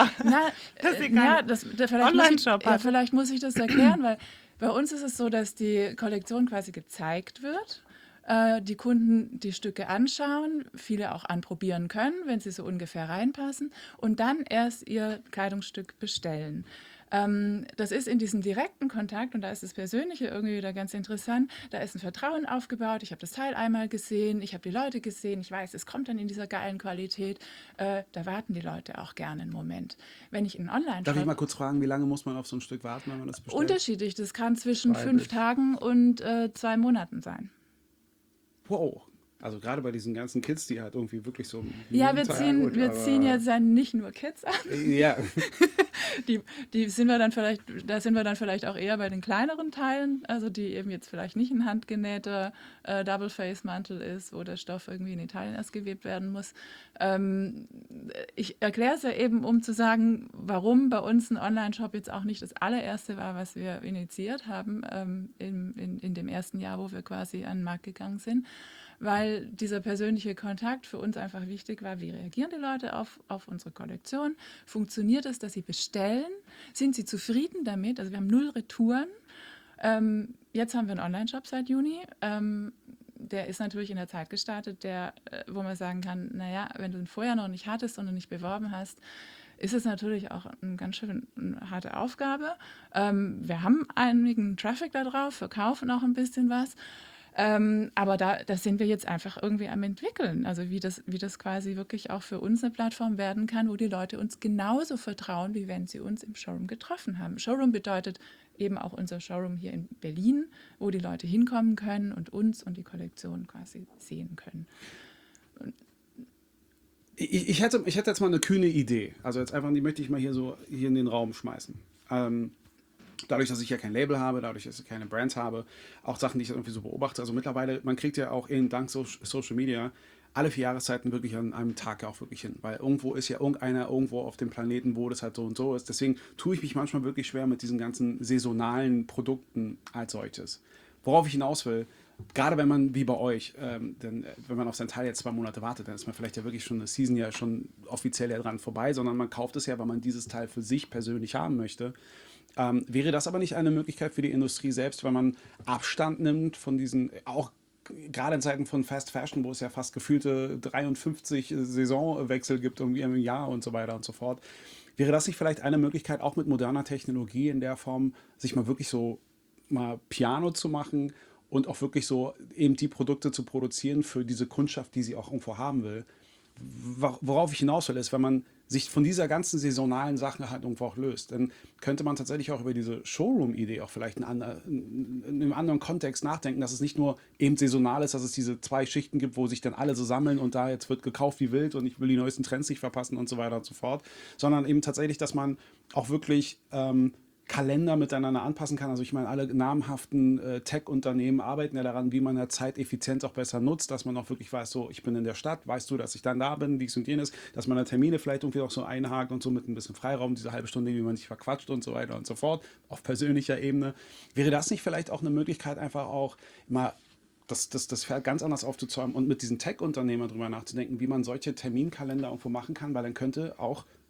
Speaker 4: vielleicht muss ich das erklären, weil bei uns ist es so, dass die Kollektion quasi gezeigt wird. Die Kunden die Stücke anschauen, viele auch anprobieren können, wenn sie so ungefähr reinpassen und dann erst ihr Kleidungsstück bestellen. Das ist in diesem direkten Kontakt, und da ist das Persönliche irgendwie wieder ganz interessant, da ist ein Vertrauen aufgebaut, ich habe das Teil einmal gesehen, ich habe die Leute gesehen, ich weiß, es kommt dann in dieser geilen Qualität, da warten die Leute auch gerne einen Moment. Wenn ich einen Online-Shop...
Speaker 2: Darf ich mal kurz fragen, wie lange muss man auf so ein Stück warten, wenn man das bestellt?
Speaker 4: Unterschiedlich, das kann zwischen 5 Tagen und 2 Monaten sein.
Speaker 2: Wow. Also gerade bei diesen ganzen Kids, die halt irgendwie wirklich so...
Speaker 4: Ja, wir ziehen jetzt ja nicht nur Kids an.
Speaker 2: Ja.
Speaker 4: Da sind wir dann vielleicht auch eher bei den kleineren Teilen, also die eben jetzt vielleicht nicht ein handgenähter Double-Face-Mantel ist, wo der Stoff irgendwie in Italien erst gewebt werden muss. Ich erkläre es ja eben, um zu sagen, warum bei uns ein Online-Shop jetzt auch nicht das allererste war, was wir initiiert haben in dem ersten Jahr, wo wir quasi an den Markt gegangen sind. Weil dieser persönliche Kontakt für uns einfach wichtig war. Wie reagieren die Leute auf unsere Kollektion? Funktioniert es, dass sie bestellen? Sind sie zufrieden damit? Also wir haben 0 Retouren. Jetzt haben wir einen Online-Shop seit Juni. Der ist natürlich in der Zeit gestartet, wo man sagen kann, naja, wenn du ihn vorher noch nicht hattest und du nicht beworben hast, ist es natürlich auch eine ganz schön harte Aufgabe. Wir haben einigen Traffic da drauf, verkaufen auch ein bisschen was. Aber da sind wir jetzt einfach irgendwie am entwickeln, also wie das quasi wirklich auch für uns eine Plattform werden kann, wo die Leute uns genauso vertrauen, wie wenn sie uns im Showroom getroffen haben. Showroom bedeutet eben auch unser Showroom hier in Berlin, wo die Leute hinkommen können und uns und die Kollektion quasi sehen können.
Speaker 2: Ich hätte jetzt mal eine kühne Idee. Also jetzt einfach, die möchte ich mal hier in den Raum schmeißen. Dadurch, dass ich ja kein Label habe, dadurch, dass ich keine Brands habe, auch Sachen, die ich irgendwie so beobachte. Also mittlerweile, man kriegt ja auch eben dank Social Media alle 4 Jahreszeiten wirklich an einem Tag auch wirklich hin. Weil irgendwo ist ja irgendeiner irgendwo auf dem Planeten, wo das halt so und so ist. Deswegen tue ich mich manchmal wirklich schwer mit diesen ganzen saisonalen Produkten als solches. Worauf ich hinaus will, gerade wenn man, wie bei euch, denn wenn man auf sein Teil jetzt 2 Monate wartet, dann ist man vielleicht ja wirklich schon eine Season ja schon offiziell ja dran vorbei, sondern man kauft es ja, weil man dieses Teil für sich persönlich haben möchte. Wäre das aber nicht eine Möglichkeit für die Industrie selbst, wenn man Abstand nimmt von diesen, auch gerade in Zeiten von Fast Fashion, wo es ja fast gefühlte 53 Saisonwechsel gibt irgendwie im Jahr und so weiter und so fort. Wäre das nicht vielleicht eine Möglichkeit, auch mit moderner Technologie in der Form, sich mal wirklich so mal Piano zu machen und auch wirklich so eben die Produkte zu produzieren für diese Kundschaft, die sie auch irgendwo haben will? Worauf ich hinaus will, ist, wenn man sich von dieser ganzen saisonalen Sachen halt irgendwo auch löst, dann könnte man tatsächlich auch über diese Showroom-Idee auch vielleicht in einem anderen Kontext nachdenken, dass es nicht nur eben saisonal ist, dass es diese 2 Schichten gibt, wo sich dann alle so sammeln und da jetzt wird gekauft wie wild und ich will die neuesten Trends nicht verpassen und so weiter und so fort, sondern eben tatsächlich, dass man auch wirklich Kalender miteinander anpassen kann. Also ich meine, alle namhaften Tech-Unternehmen arbeiten ja daran, wie man ja Zeit effizient auch besser nutzt, dass man auch wirklich weiß, so, ich bin in der Stadt, weißt du, dass ich dann da bin, dies und jenes, dass man da Termine vielleicht irgendwie auch so einhakt und so mit ein bisschen Freiraum, diese halbe Stunde, wie man sich verquatscht und so weiter und so fort, auf persönlicher Ebene. Wäre das nicht vielleicht auch eine Möglichkeit, einfach auch mal das Pferd ganz anders aufzuzäumen und mit diesen Tech-Unternehmern drüber nachzudenken, wie man solche Terminkalender irgendwo machen kann, weil dann könnte auch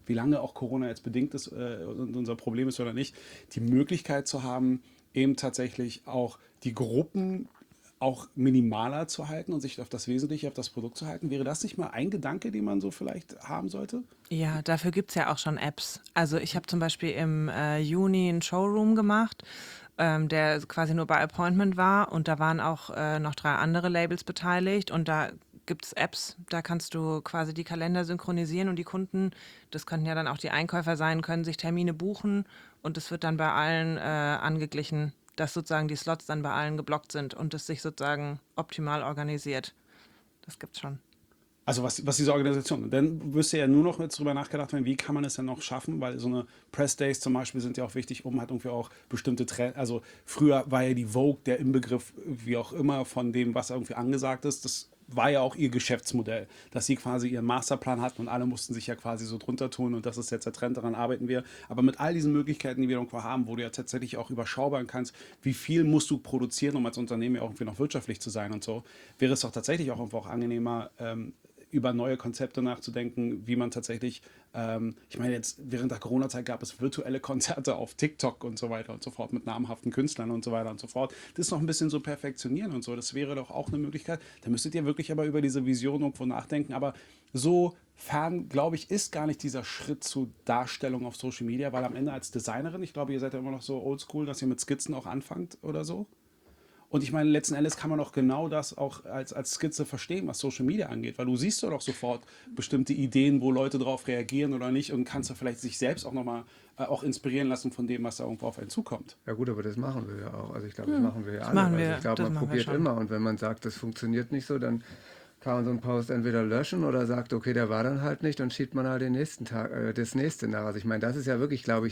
Speaker 2: wie lange auch Corona jetzt bedingt ist und unser Problem ist oder nicht, die Möglichkeit zu haben, eben tatsächlich auch die Gruppen auch minimaler zu halten und sich auf das Wesentliche, auf das Produkt zu halten. Wäre das nicht mal ein Gedanke, den man so vielleicht haben sollte?
Speaker 3: Ja, dafür gibt es ja auch schon Apps. Also ich habe zum Beispiel im Juni einen Showroom gemacht, der quasi nur bei Appointment war und da waren auch noch 3 andere Labels beteiligt und da gibt es Apps, da kannst du quasi die Kalender synchronisieren und die Kunden, das könnten ja dann auch die Einkäufer sein, können sich Termine buchen und es wird dann bei allen angeglichen, dass sozusagen die Slots dann bei allen geblockt sind und es sich sozusagen optimal organisiert. Das gibt's schon.
Speaker 2: Also was diese Organisation, dann müsste ja nur noch jetzt drüber nachgedacht werden, wie kann man es denn noch schaffen, weil so eine Press Days zum Beispiel sind ja auch wichtig, um halt irgendwie auch bestimmte Trends, also früher war ja die Vogue der Inbegriff, wie auch immer, von dem, was irgendwie angesagt ist, das war ja auch ihr Geschäftsmodell, dass sie quasi ihren Masterplan hatten und alle mussten sich ja quasi so drunter tun und das ist jetzt der Trend, daran arbeiten wir. Aber mit all diesen Möglichkeiten, die wir irgendwo haben, wo du ja tatsächlich auch überschaubaren kannst, wie viel musst du produzieren, um als Unternehmen ja auch irgendwie noch wirtschaftlich zu sein und so, wäre es doch tatsächlich auch irgendwo auch angenehmer, über neue Konzepte nachzudenken, wie man tatsächlich, ich meine jetzt während der Corona-Zeit gab es virtuelle Konzerte auf TikTok und so weiter und so fort mit namhaften Künstlern und so weiter und so fort. Das noch ein bisschen so perfektionieren und so, das wäre doch auch eine Möglichkeit. Da müsstet ihr wirklich aber über diese Vision irgendwo nachdenken, aber so fern, glaube ich, ist gar nicht dieser Schritt zur Darstellung auf Social Media, weil am Ende als Designerin, ich glaube, ihr seid ja immer noch so oldschool, dass ihr mit Skizzen auch anfangt oder so. Und ich meine, letzten Endes kann man auch genau das auch als Skizze verstehen, was Social Media angeht, weil du siehst doch sofort bestimmte Ideen, wo Leute darauf reagieren oder nicht und kannst du vielleicht sich selbst auch nochmal auch inspirieren lassen von dem, was da irgendwo auf einen zukommt.
Speaker 1: Ja gut, aber das machen wir ja auch. Also ich glaube, das machen wir ja alle.
Speaker 3: machen
Speaker 1: Also
Speaker 3: wir,
Speaker 1: ich glaube,
Speaker 3: das
Speaker 1: man
Speaker 3: machen wir
Speaker 1: probiert
Speaker 3: schon.
Speaker 1: immer und wenn man sagt, das funktioniert nicht so, dann kann man so einen Post entweder löschen oder sagt, okay, der war dann halt nicht und schiebt man halt den nächsten Tag, das nächste nach. Also ich meine, das ist ja wirklich, glaube ich,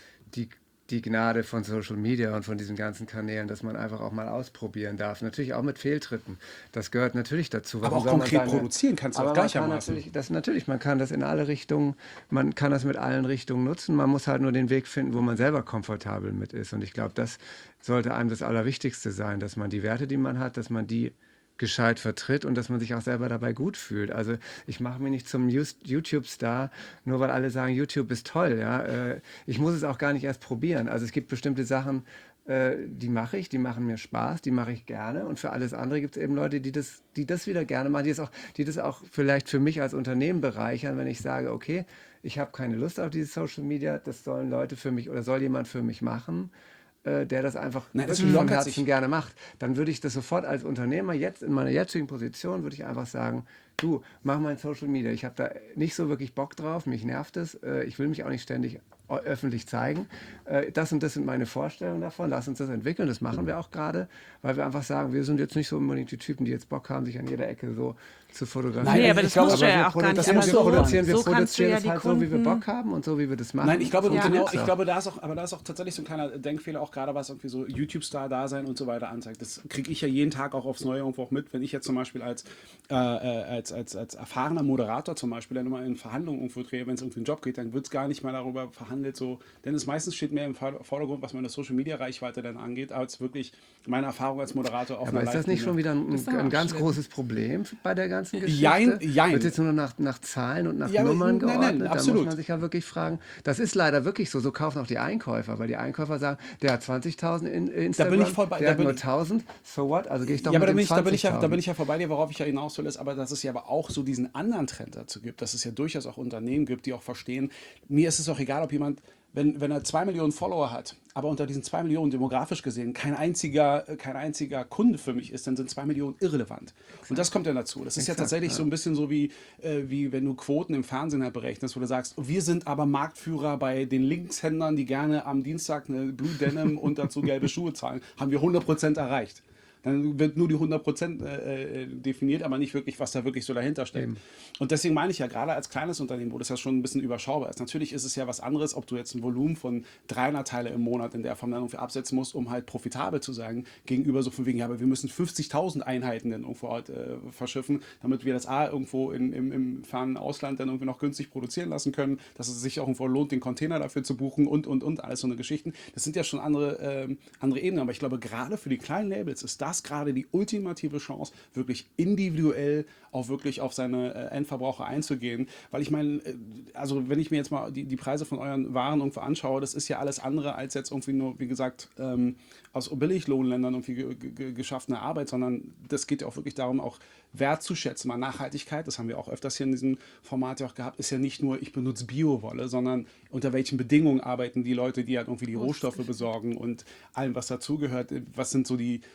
Speaker 1: die Gnade von Social Media und von diesen ganzen Kanälen, dass man einfach auch mal ausprobieren darf. Natürlich auch mit Fehltritten. Das gehört natürlich dazu.
Speaker 2: Aber
Speaker 1: Warum
Speaker 2: auch
Speaker 1: soll man
Speaker 2: konkret
Speaker 1: seine-
Speaker 2: produzieren kannst du
Speaker 1: Aber
Speaker 2: auch
Speaker 1: man kann
Speaker 2: gleichermaßen.
Speaker 1: natürlich, man kann das in alle Richtungen, man kann das mit allen Richtungen nutzen. Man muss halt nur den Weg finden, wo man selber komfortabel mit ist. Und ich glaube, das sollte einem das Allerwichtigste sein, dass man die Werte, die man hat, dass man die gescheit vertritt und dass man sich auch selber dabei gut fühlt. Also ich mache mich nicht zum YouTube-Star, nur weil alle sagen, YouTube ist toll. Ja? Ich muss es auch gar nicht erst probieren. Also es gibt bestimmte Sachen, die mache ich, die machen mir Spaß, die mache ich gerne. Und für alles andere gibt es eben Leute, die das wieder gerne machen, die das auch vielleicht für mich als Unternehmen bereichern, wenn ich sage, okay, ich habe keine Lust auf dieses Social Media, das sollen Leute für mich oder soll jemand für mich machen, der das einfach
Speaker 2: Nein, das
Speaker 1: wirklich von
Speaker 2: lockert
Speaker 1: Herzen
Speaker 2: sich.
Speaker 1: gerne macht, dann würde ich das sofort als Unternehmer jetzt in meiner jetzigen Position, würde ich einfach sagen, du, mach mal Social Media. Ich habe da nicht so wirklich Bock drauf, mich nervt es, ich will mich auch nicht ständig öffentlich zeigen. Das und das sind meine Vorstellungen davon, lass uns das entwickeln, das machen wir auch gerade, weil wir einfach sagen, wir sind jetzt nicht so unbedingt die Typen, die jetzt Bock haben, sich an jeder Ecke so zu fotografieren.
Speaker 2: Nein,
Speaker 3: Nee, aber das musst du
Speaker 1: wir
Speaker 3: ja auch gar nicht.
Speaker 1: produzieren,
Speaker 3: Aber
Speaker 1: wir
Speaker 3: so,
Speaker 1: produzieren, wir
Speaker 3: so kannst du
Speaker 1: produzieren
Speaker 3: ja
Speaker 1: es
Speaker 3: die
Speaker 1: halt so, wie wir
Speaker 3: Kunden.
Speaker 1: Bock haben und so, wie wir das machen.
Speaker 2: Nein, ich glaube,
Speaker 1: funktioniert's
Speaker 2: ich
Speaker 1: auch.
Speaker 2: glaube, da ist auch tatsächlich so ein kleiner Denkfehler, auch gerade was irgendwie so YouTube-Star-Dasein und so weiter anzeigt. Das kriege ich ja jeden Tag auch aufs Neue irgendwo auch mit, wenn ich jetzt zum Beispiel als erfahrener Moderator zum Beispiel dann immer in Verhandlungen irgendwo drehe, wenn es irgendwie einen Job geht, dann wird es gar nicht mehr darüber verhandelt, so, denn es meistens steht mehr im Vordergrund, was meine Social-Media-Reichweite dann angeht, als wirklich meine Erfahrung als Moderator auf
Speaker 1: Aber
Speaker 2: einer
Speaker 1: ist das nicht schon
Speaker 2: Live-Bühne.
Speaker 1: wieder
Speaker 4: Das ist aber
Speaker 1: ein
Speaker 4: auch
Speaker 1: ganz
Speaker 4: schlimm.
Speaker 1: großes Problem bei der ganzen Geschichte?
Speaker 2: Jein.
Speaker 1: Wird jetzt nur noch nach Zahlen und nach
Speaker 2: Ja, aber
Speaker 1: Nummern
Speaker 2: nein,
Speaker 1: geordnet? Da
Speaker 2: absolut.
Speaker 1: muss man sich ja wirklich fragen. Das ist leider wirklich so. So kaufen auch die Einkäufer, weil die Einkäufer sagen, der hat 20.000 in Instagram,
Speaker 2: voll bei-
Speaker 1: der
Speaker 2: da
Speaker 1: hat
Speaker 2: bin
Speaker 1: nur
Speaker 2: ich-
Speaker 1: 1.000. So what? Also gehe ich doch
Speaker 2: Ja, aber
Speaker 1: mit
Speaker 2: da
Speaker 1: dem
Speaker 2: bin, ich, da, bin ich ja,
Speaker 1: 20.000.
Speaker 2: da bin ich ja vorbei dir, worauf ich ja hinaus will, ist aber, dass es ja aber auch so diesen anderen Trend dazu gibt, dass es ja durchaus auch Unternehmen gibt, die auch verstehen, mir ist es auch egal, ob jemand, wenn er 2 Millionen Follower hat, aber unter diesen 2 Millionen demografisch gesehen kein einziger Kunde für mich ist, dann sind 2 Millionen irrelevant. Und das kommt ja dazu. Das ist ja
Speaker 1: Exakt,
Speaker 2: tatsächlich
Speaker 1: ja.
Speaker 2: so ein bisschen so wie wenn du Quoten im Fernsehen halt berechnest, wo du sagst, wir sind aber Marktführer bei den Linkshändlern, die gerne am Dienstag eine Blue Denim und dazu gelbe Schuhe zahlen, haben wir 100% erreicht. Dann wird nur die 100% definiert, aber nicht wirklich, was da wirklich so dahinter steckt.
Speaker 1: Eben.
Speaker 2: Und deswegen meine ich ja, gerade als kleines Unternehmen, wo das ja schon ein bisschen überschaubar ist, natürlich ist es ja was anderes, ob du jetzt ein Volumen von 300 Teile im Monat in der Form dann irgendwie absetzen musst, um halt profitabel zu sein, gegenüber so von wegen, ja, aber wir müssen 50.000 Einheiten dann irgendwo halt, verschiffen, damit wir das irgendwo im fernen Ausland dann irgendwie noch günstig produzieren lassen können, dass es sich auch irgendwo lohnt, den Container dafür zu buchen und alles so eine Geschichten. Das sind ja schon andere Ebenen, aber ich glaube, gerade für die kleinen Labels ist das gerade die ultimative Chance, wirklich individuell auch wirklich auf seine Endverbraucher einzugehen. Weil ich meine, also wenn ich mir jetzt mal die Preise von euren Waren irgendwo anschaue, das ist ja alles andere als jetzt irgendwie nur, wie gesagt, aus Billiglohnländern irgendwie geschaffene Arbeit, sondern das geht ja auch wirklich darum, auch wertzuschätzen. Mal Nachhaltigkeit, das haben wir auch öfters hier in diesem Format ja auch gehabt, ist ja nicht nur, ich benutze Biowolle, sondern unter welchen Bedingungen arbeiten die Leute, die halt irgendwie die Rohstoffe besorgen und allem, was dazugehört. Was sind so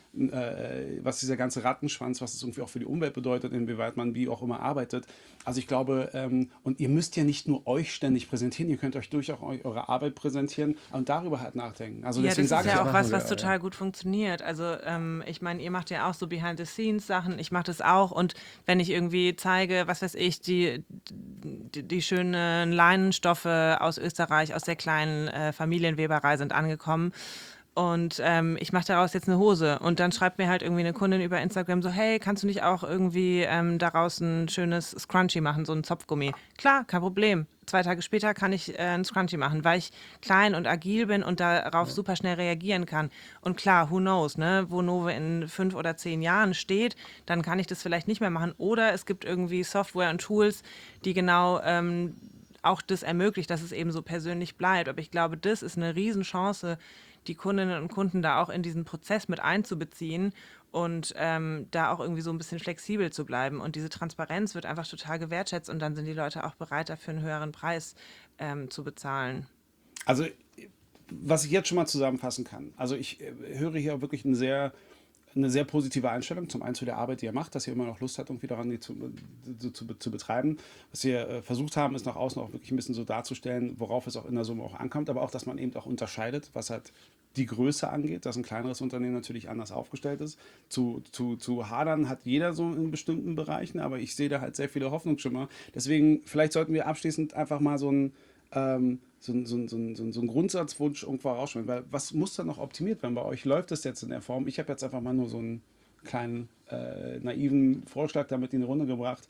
Speaker 2: was dieser ganze Rattenschwanz, was es irgendwie auch für die Umwelt bedeutet, inwieweit man wie auch immer arbeitet. Also ich glaube, und ihr müsst ja nicht nur euch ständig präsentieren, ihr könnt euch durchaus eure Arbeit präsentieren und darüber halt nachdenken. Also
Speaker 3: Ja,
Speaker 2: deswegen
Speaker 3: das ist
Speaker 2: sage ich
Speaker 3: ja
Speaker 2: auch,
Speaker 3: auch was total gut funktioniert. Also ich meine, ihr macht ja auch so Behind-the-Scenes-Sachen, ich mache das auch und wenn ich irgendwie zeige, was weiß ich, die schönen Leinenstoffe aus Österreich, aus der kleinen Familienweberei sind angekommen und ich mache daraus jetzt eine Hose und dann schreibt mir halt irgendwie eine Kundin über Instagram so, hey, kannst du nicht auch irgendwie daraus ein schönes Scrunchie machen, so ein Zopfgummi? Klar, kein Problem. 2 Tage später kann ich ein Scrunchie machen, weil ich klein und agil bin und darauf super schnell reagieren kann. Und klar, who knows, ne? Wo Nowe in 5 oder 10 Jahren steht, dann kann ich das vielleicht nicht mehr machen. Oder es gibt irgendwie Software und Tools, die genau auch das ermöglicht, dass es eben so persönlich bleibt. Aber ich glaube, das ist eine Riesenchance, die Kundinnen und Kunden da auch in diesen Prozess mit einzubeziehen und da auch irgendwie so ein bisschen flexibel zu bleiben. Und diese Transparenz wird einfach total gewertschätzt und dann sind die Leute auch bereit, dafür einen höheren Preis zu bezahlen.
Speaker 2: Also, was ich jetzt schon mal zusammenfassen kann, also ich höre hier wirklich eine sehr positive Einstellung, zum einen zu der Arbeit, die ihr macht, dass ihr immer noch Lust habt, irgendwie daran, die zu betreiben. Was wir versucht haben, ist nach außen auch wirklich ein bisschen so darzustellen, worauf es auch in der Summe auch ankommt, aber auch, dass man eben auch unterscheidet, was halt die Größe angeht, dass ein kleineres Unternehmen natürlich anders aufgestellt ist. Zu hadern hat jeder so in bestimmten Bereichen, aber ich sehe da halt sehr viele Hoffnungsschimmer. Deswegen, vielleicht sollten wir abschließend einfach mal so einen Grundsatzwunsch irgendwo rausschreiben, weil was muss da noch optimiert werden? Bei euch läuft das jetzt in der Form. Ich habe jetzt einfach mal nur so einen kleinen naiven Vorschlag damit in die Runde gebracht.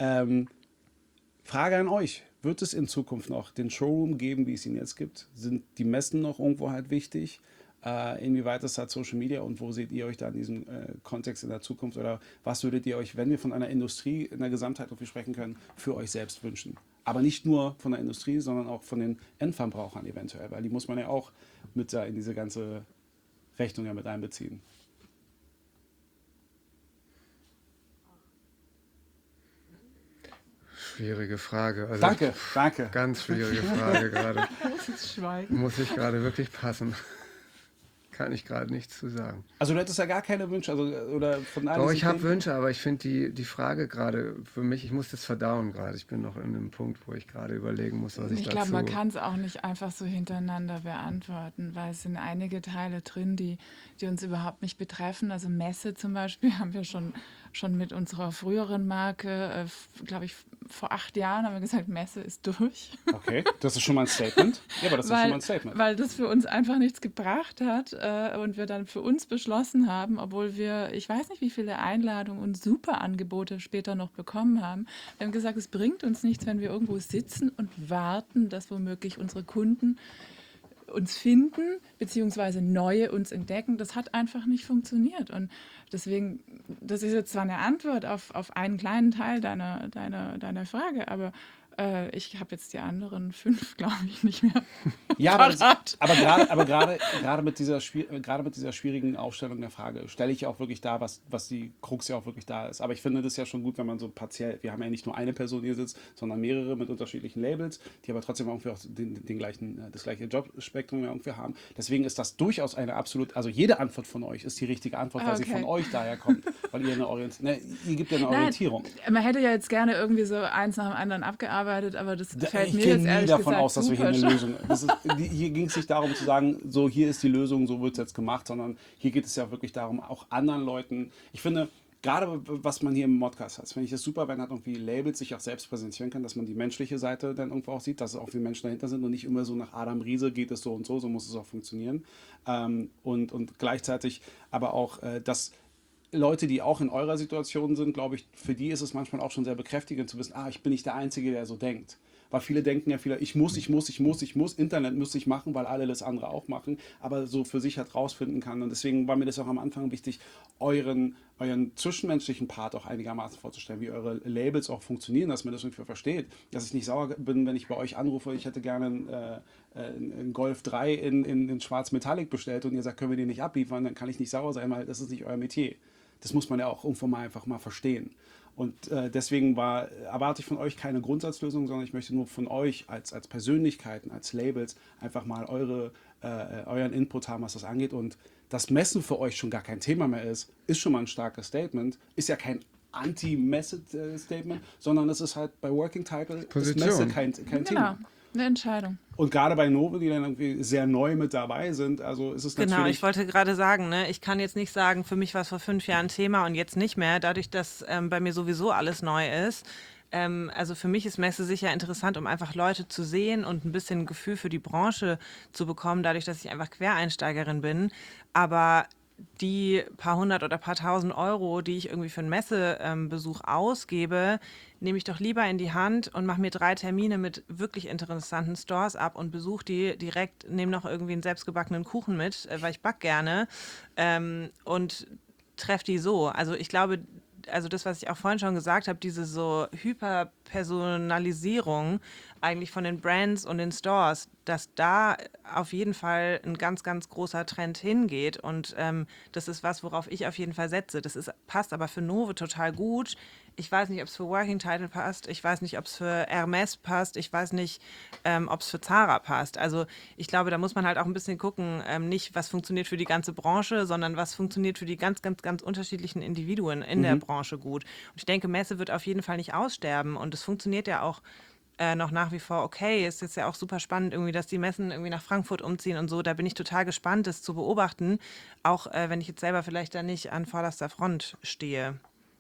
Speaker 2: Frage an euch. Wird es in Zukunft noch den Showroom geben, wie es ihn jetzt gibt? Sind die Messen noch irgendwo halt wichtig? Inwieweit ist halt Social Media und wo seht ihr euch da in diesem Kontext in der Zukunft? Oder was würdet ihr euch, wenn wir von einer Industrie in der Gesamtheit irgendwie sprechen können, für euch selbst wünschen? Aber nicht nur von der Industrie, sondern auch von den Endverbrauchern eventuell, weil die muss man ja auch mit da in diese ganze Rechnung ja mit einbeziehen.
Speaker 1: Schwierige Frage. Also,
Speaker 2: Danke.
Speaker 1: Ganz schwierige Frage gerade.
Speaker 4: Schweigen.
Speaker 1: Muss ich gerade wirklich passen. Kann ich gerade nichts zu sagen.
Speaker 2: Also du hättest ja gar keine Wünsche, also oder von allen.
Speaker 1: Doch, ich habe Wünsche, aber ich finde die Frage gerade für mich, ich muss das verdauen gerade. Ich bin noch in einem Punkt, wo ich gerade überlegen muss, was ich
Speaker 4: Ich
Speaker 1: dazu...
Speaker 4: glaube, man kann es auch nicht einfach so hintereinander beantworten, weil es sind einige Teile drin, die uns überhaupt nicht betreffen. Also Messe zum Beispiel haben wir schon mit unserer früheren Marke, glaube ich, vor 8 Jahren haben wir gesagt, Messe ist durch.
Speaker 2: Okay, das ist schon mal ein Statement. Ja, aber das ist schon mal ein Statement.
Speaker 4: Weil das für uns einfach nichts gebracht hat und wir dann für uns beschlossen haben, obwohl wir, ich weiß nicht, wie viele Einladungen und super Angebote später noch bekommen haben. Wir haben gesagt, es bringt uns nichts, wenn wir irgendwo sitzen und warten, dass womöglich unsere Kunden uns finden, beziehungsweise neue uns entdecken. Das hat einfach nicht funktioniert. Und deswegen, das ist jetzt zwar eine Antwort auf einen kleinen Teil deiner Frage, aber ich habe jetzt die anderen 5, glaube ich, nicht mehr.
Speaker 2: Ja, aber gerade mit dieser schwierigen Aufstellung der Frage stelle ich auch wirklich dar, was die Krux ja auch wirklich da ist. Aber ich finde das ja schon gut, wenn man so partiell, wir haben ja nicht nur eine Person, die hier sitzt, sondern mehrere mit unterschiedlichen Labels, die aber trotzdem irgendwie auch das gleiche Jobspektrum ja irgendwie haben. Deswegen ist das durchaus eine also jede Antwort von euch ist die richtige Antwort, weil sie von euch daher kommt, weil ihr ihr gebt ja eine Orientierung.
Speaker 4: Man hätte ja jetzt gerne irgendwie so eins nach dem anderen abgearbeitet, aber das fällt mir jetzt ehrlich gesagt. Ich gehe nie
Speaker 2: davon aus, dass wir hier eine Lösung. Hier ging es nicht darum zu sagen, so hier ist die Lösung, so wird es jetzt gemacht, sondern hier geht es ja wirklich darum, auch anderen Leuten. Ich finde, gerade was man hier im Modcast hat, finde ich es super, wenn halt irgendwie Labels sich auch selbst präsentieren können, dass man die menschliche Seite dann irgendwo auch sieht, dass es auch viele Menschen dahinter sind und nicht immer so nach Adam Riese geht es so und so muss es auch funktionieren. Und gleichzeitig aber auch, dass Leute, die auch in eurer Situation sind, glaube ich, für die ist es manchmal auch schon sehr bekräftigend zu wissen, ich bin nicht der Einzige, der so denkt. Weil viele denken ja, ich muss, Internet muss ich machen, weil alle das andere auch machen, aber so für sich halt rausfinden kann. Und deswegen war mir das auch am Anfang wichtig, euren zwischenmenschlichen Part auch einigermaßen vorzustellen, wie eure Labels auch funktionieren, dass man das ungefähr versteht. Dass ich nicht sauer bin, wenn ich bei euch anrufe, ich hätte gerne einen Golf 3 in Schwarz Metallic bestellt und ihr sagt, können wir den nicht abliefern, dann kann ich nicht sauer sein, weil das ist nicht euer Metier. Das muss man ja auch irgendwo mal einfach mal verstehen. Und deswegen erwarte ich von euch keine Grundsatzlösung, sondern ich möchte nur von euch als Persönlichkeiten, als Labels einfach mal euren Input haben, was das angeht. Und dass Messen für euch schon gar kein Thema mehr ist schon mal ein starkes Statement. Ist ja kein Anti-Messe-Statement, sondern es ist halt bei Working Title ist Messe kein Thema.
Speaker 4: Genau, eine Entscheidung.
Speaker 2: Und gerade bei Nove, die dann irgendwie sehr neu mit dabei sind, also ist es natürlich...
Speaker 3: Genau, ich wollte gerade sagen, ne, ich kann jetzt nicht sagen, für mich war es vor 5 Jahren Thema und jetzt nicht mehr, dadurch, dass bei mir sowieso alles neu ist. Also für mich ist Messe sicher interessant, um einfach Leute zu sehen und ein bisschen ein Gefühl für die Branche zu bekommen, dadurch, dass ich einfach Quereinsteigerin bin. Aber die paar hundert oder paar tausend Euro, die ich irgendwie für einen Messebesuch ausgebe, nehme ich doch lieber in die Hand und mache mir 3 Termine mit wirklich interessanten Stores ab und besuche die direkt, nehme noch irgendwie einen selbstgebackenen Kuchen mit, weil ich back gerne, und treffe die so. Also ich glaube, also das, was ich auch vorhin schon gesagt habe, diese so Hyperpersonalisierung eigentlich von den Brands und den Stores, dass da auf jeden Fall ein ganz, ganz großer Trend hingeht. Und das ist was, worauf ich auf jeden Fall setze. Passt aber für Nove total gut. Ich weiß nicht, ob es für Working Title passt. Ich weiß nicht, ob es für Hermes passt. Ich weiß nicht, ob es für Zara passt. Also ich glaube, da muss man halt auch ein bisschen gucken, nicht was funktioniert für die ganze Branche, sondern was funktioniert für die ganz, ganz, ganz unterschiedlichen Individuen in der Branche gut. Und ich denke, Messe wird auf jeden Fall nicht aussterben. Und es funktioniert ja auch noch nach wie vor okay. Es ist ja auch super spannend, irgendwie, dass die Messen irgendwie nach Frankfurt umziehen und so. Da bin ich total gespannt, das zu beobachten. Auch wenn ich jetzt selber vielleicht da nicht an vorderster Front stehe.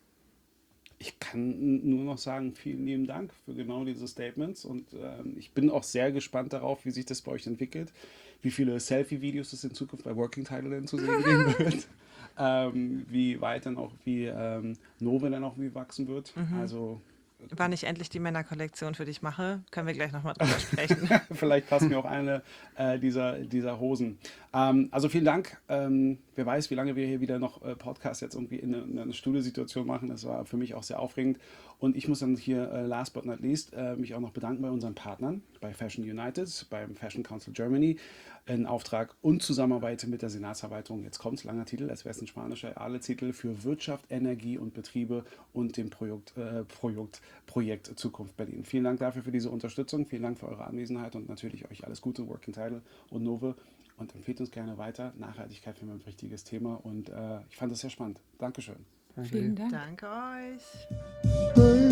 Speaker 2: Ich kann nur noch sagen, vielen lieben Dank für genau diese Statements und ich bin auch sehr gespannt darauf, wie sich das bei euch entwickelt, wie viele Selfie-Videos es in Zukunft bei Working Title denn zu sehen geben wird, wie weit dann auch, wie Nove dann auch wie wachsen wird. Also
Speaker 3: Wann ich endlich die Männerkollektion für dich mache, können wir gleich nochmal drüber sprechen.
Speaker 2: vielleicht passt mir auch eine dieser Hosen. Also vielen Dank. Wer weiß, wie lange wir hier wieder noch Podcasts jetzt irgendwie in einer Studiosituation machen. Das war für mich auch sehr aufregend. Und ich muss dann hier, last but not least, mich auch noch bedanken bei unseren Partnern, bei Fashion United, beim Fashion Council Germany, in Auftrag und Zusammenarbeit mit der Senatsverwaltung. Jetzt kommt langer Titel, als wäre es ein spanischer Titel für Wirtschaft, Energie und Betriebe und dem Projekt Zukunft Berlin. Vielen Dank dafür für diese Unterstützung. Vielen Dank für eure Anwesenheit und natürlich euch alles Gute, Working Title und Nove. Und empfehlt uns gerne weiter. Nachhaltigkeit für ein wichtiges Thema und ich fand das sehr spannend. Dankeschön.
Speaker 4: Vielen Dank.
Speaker 3: Danke euch.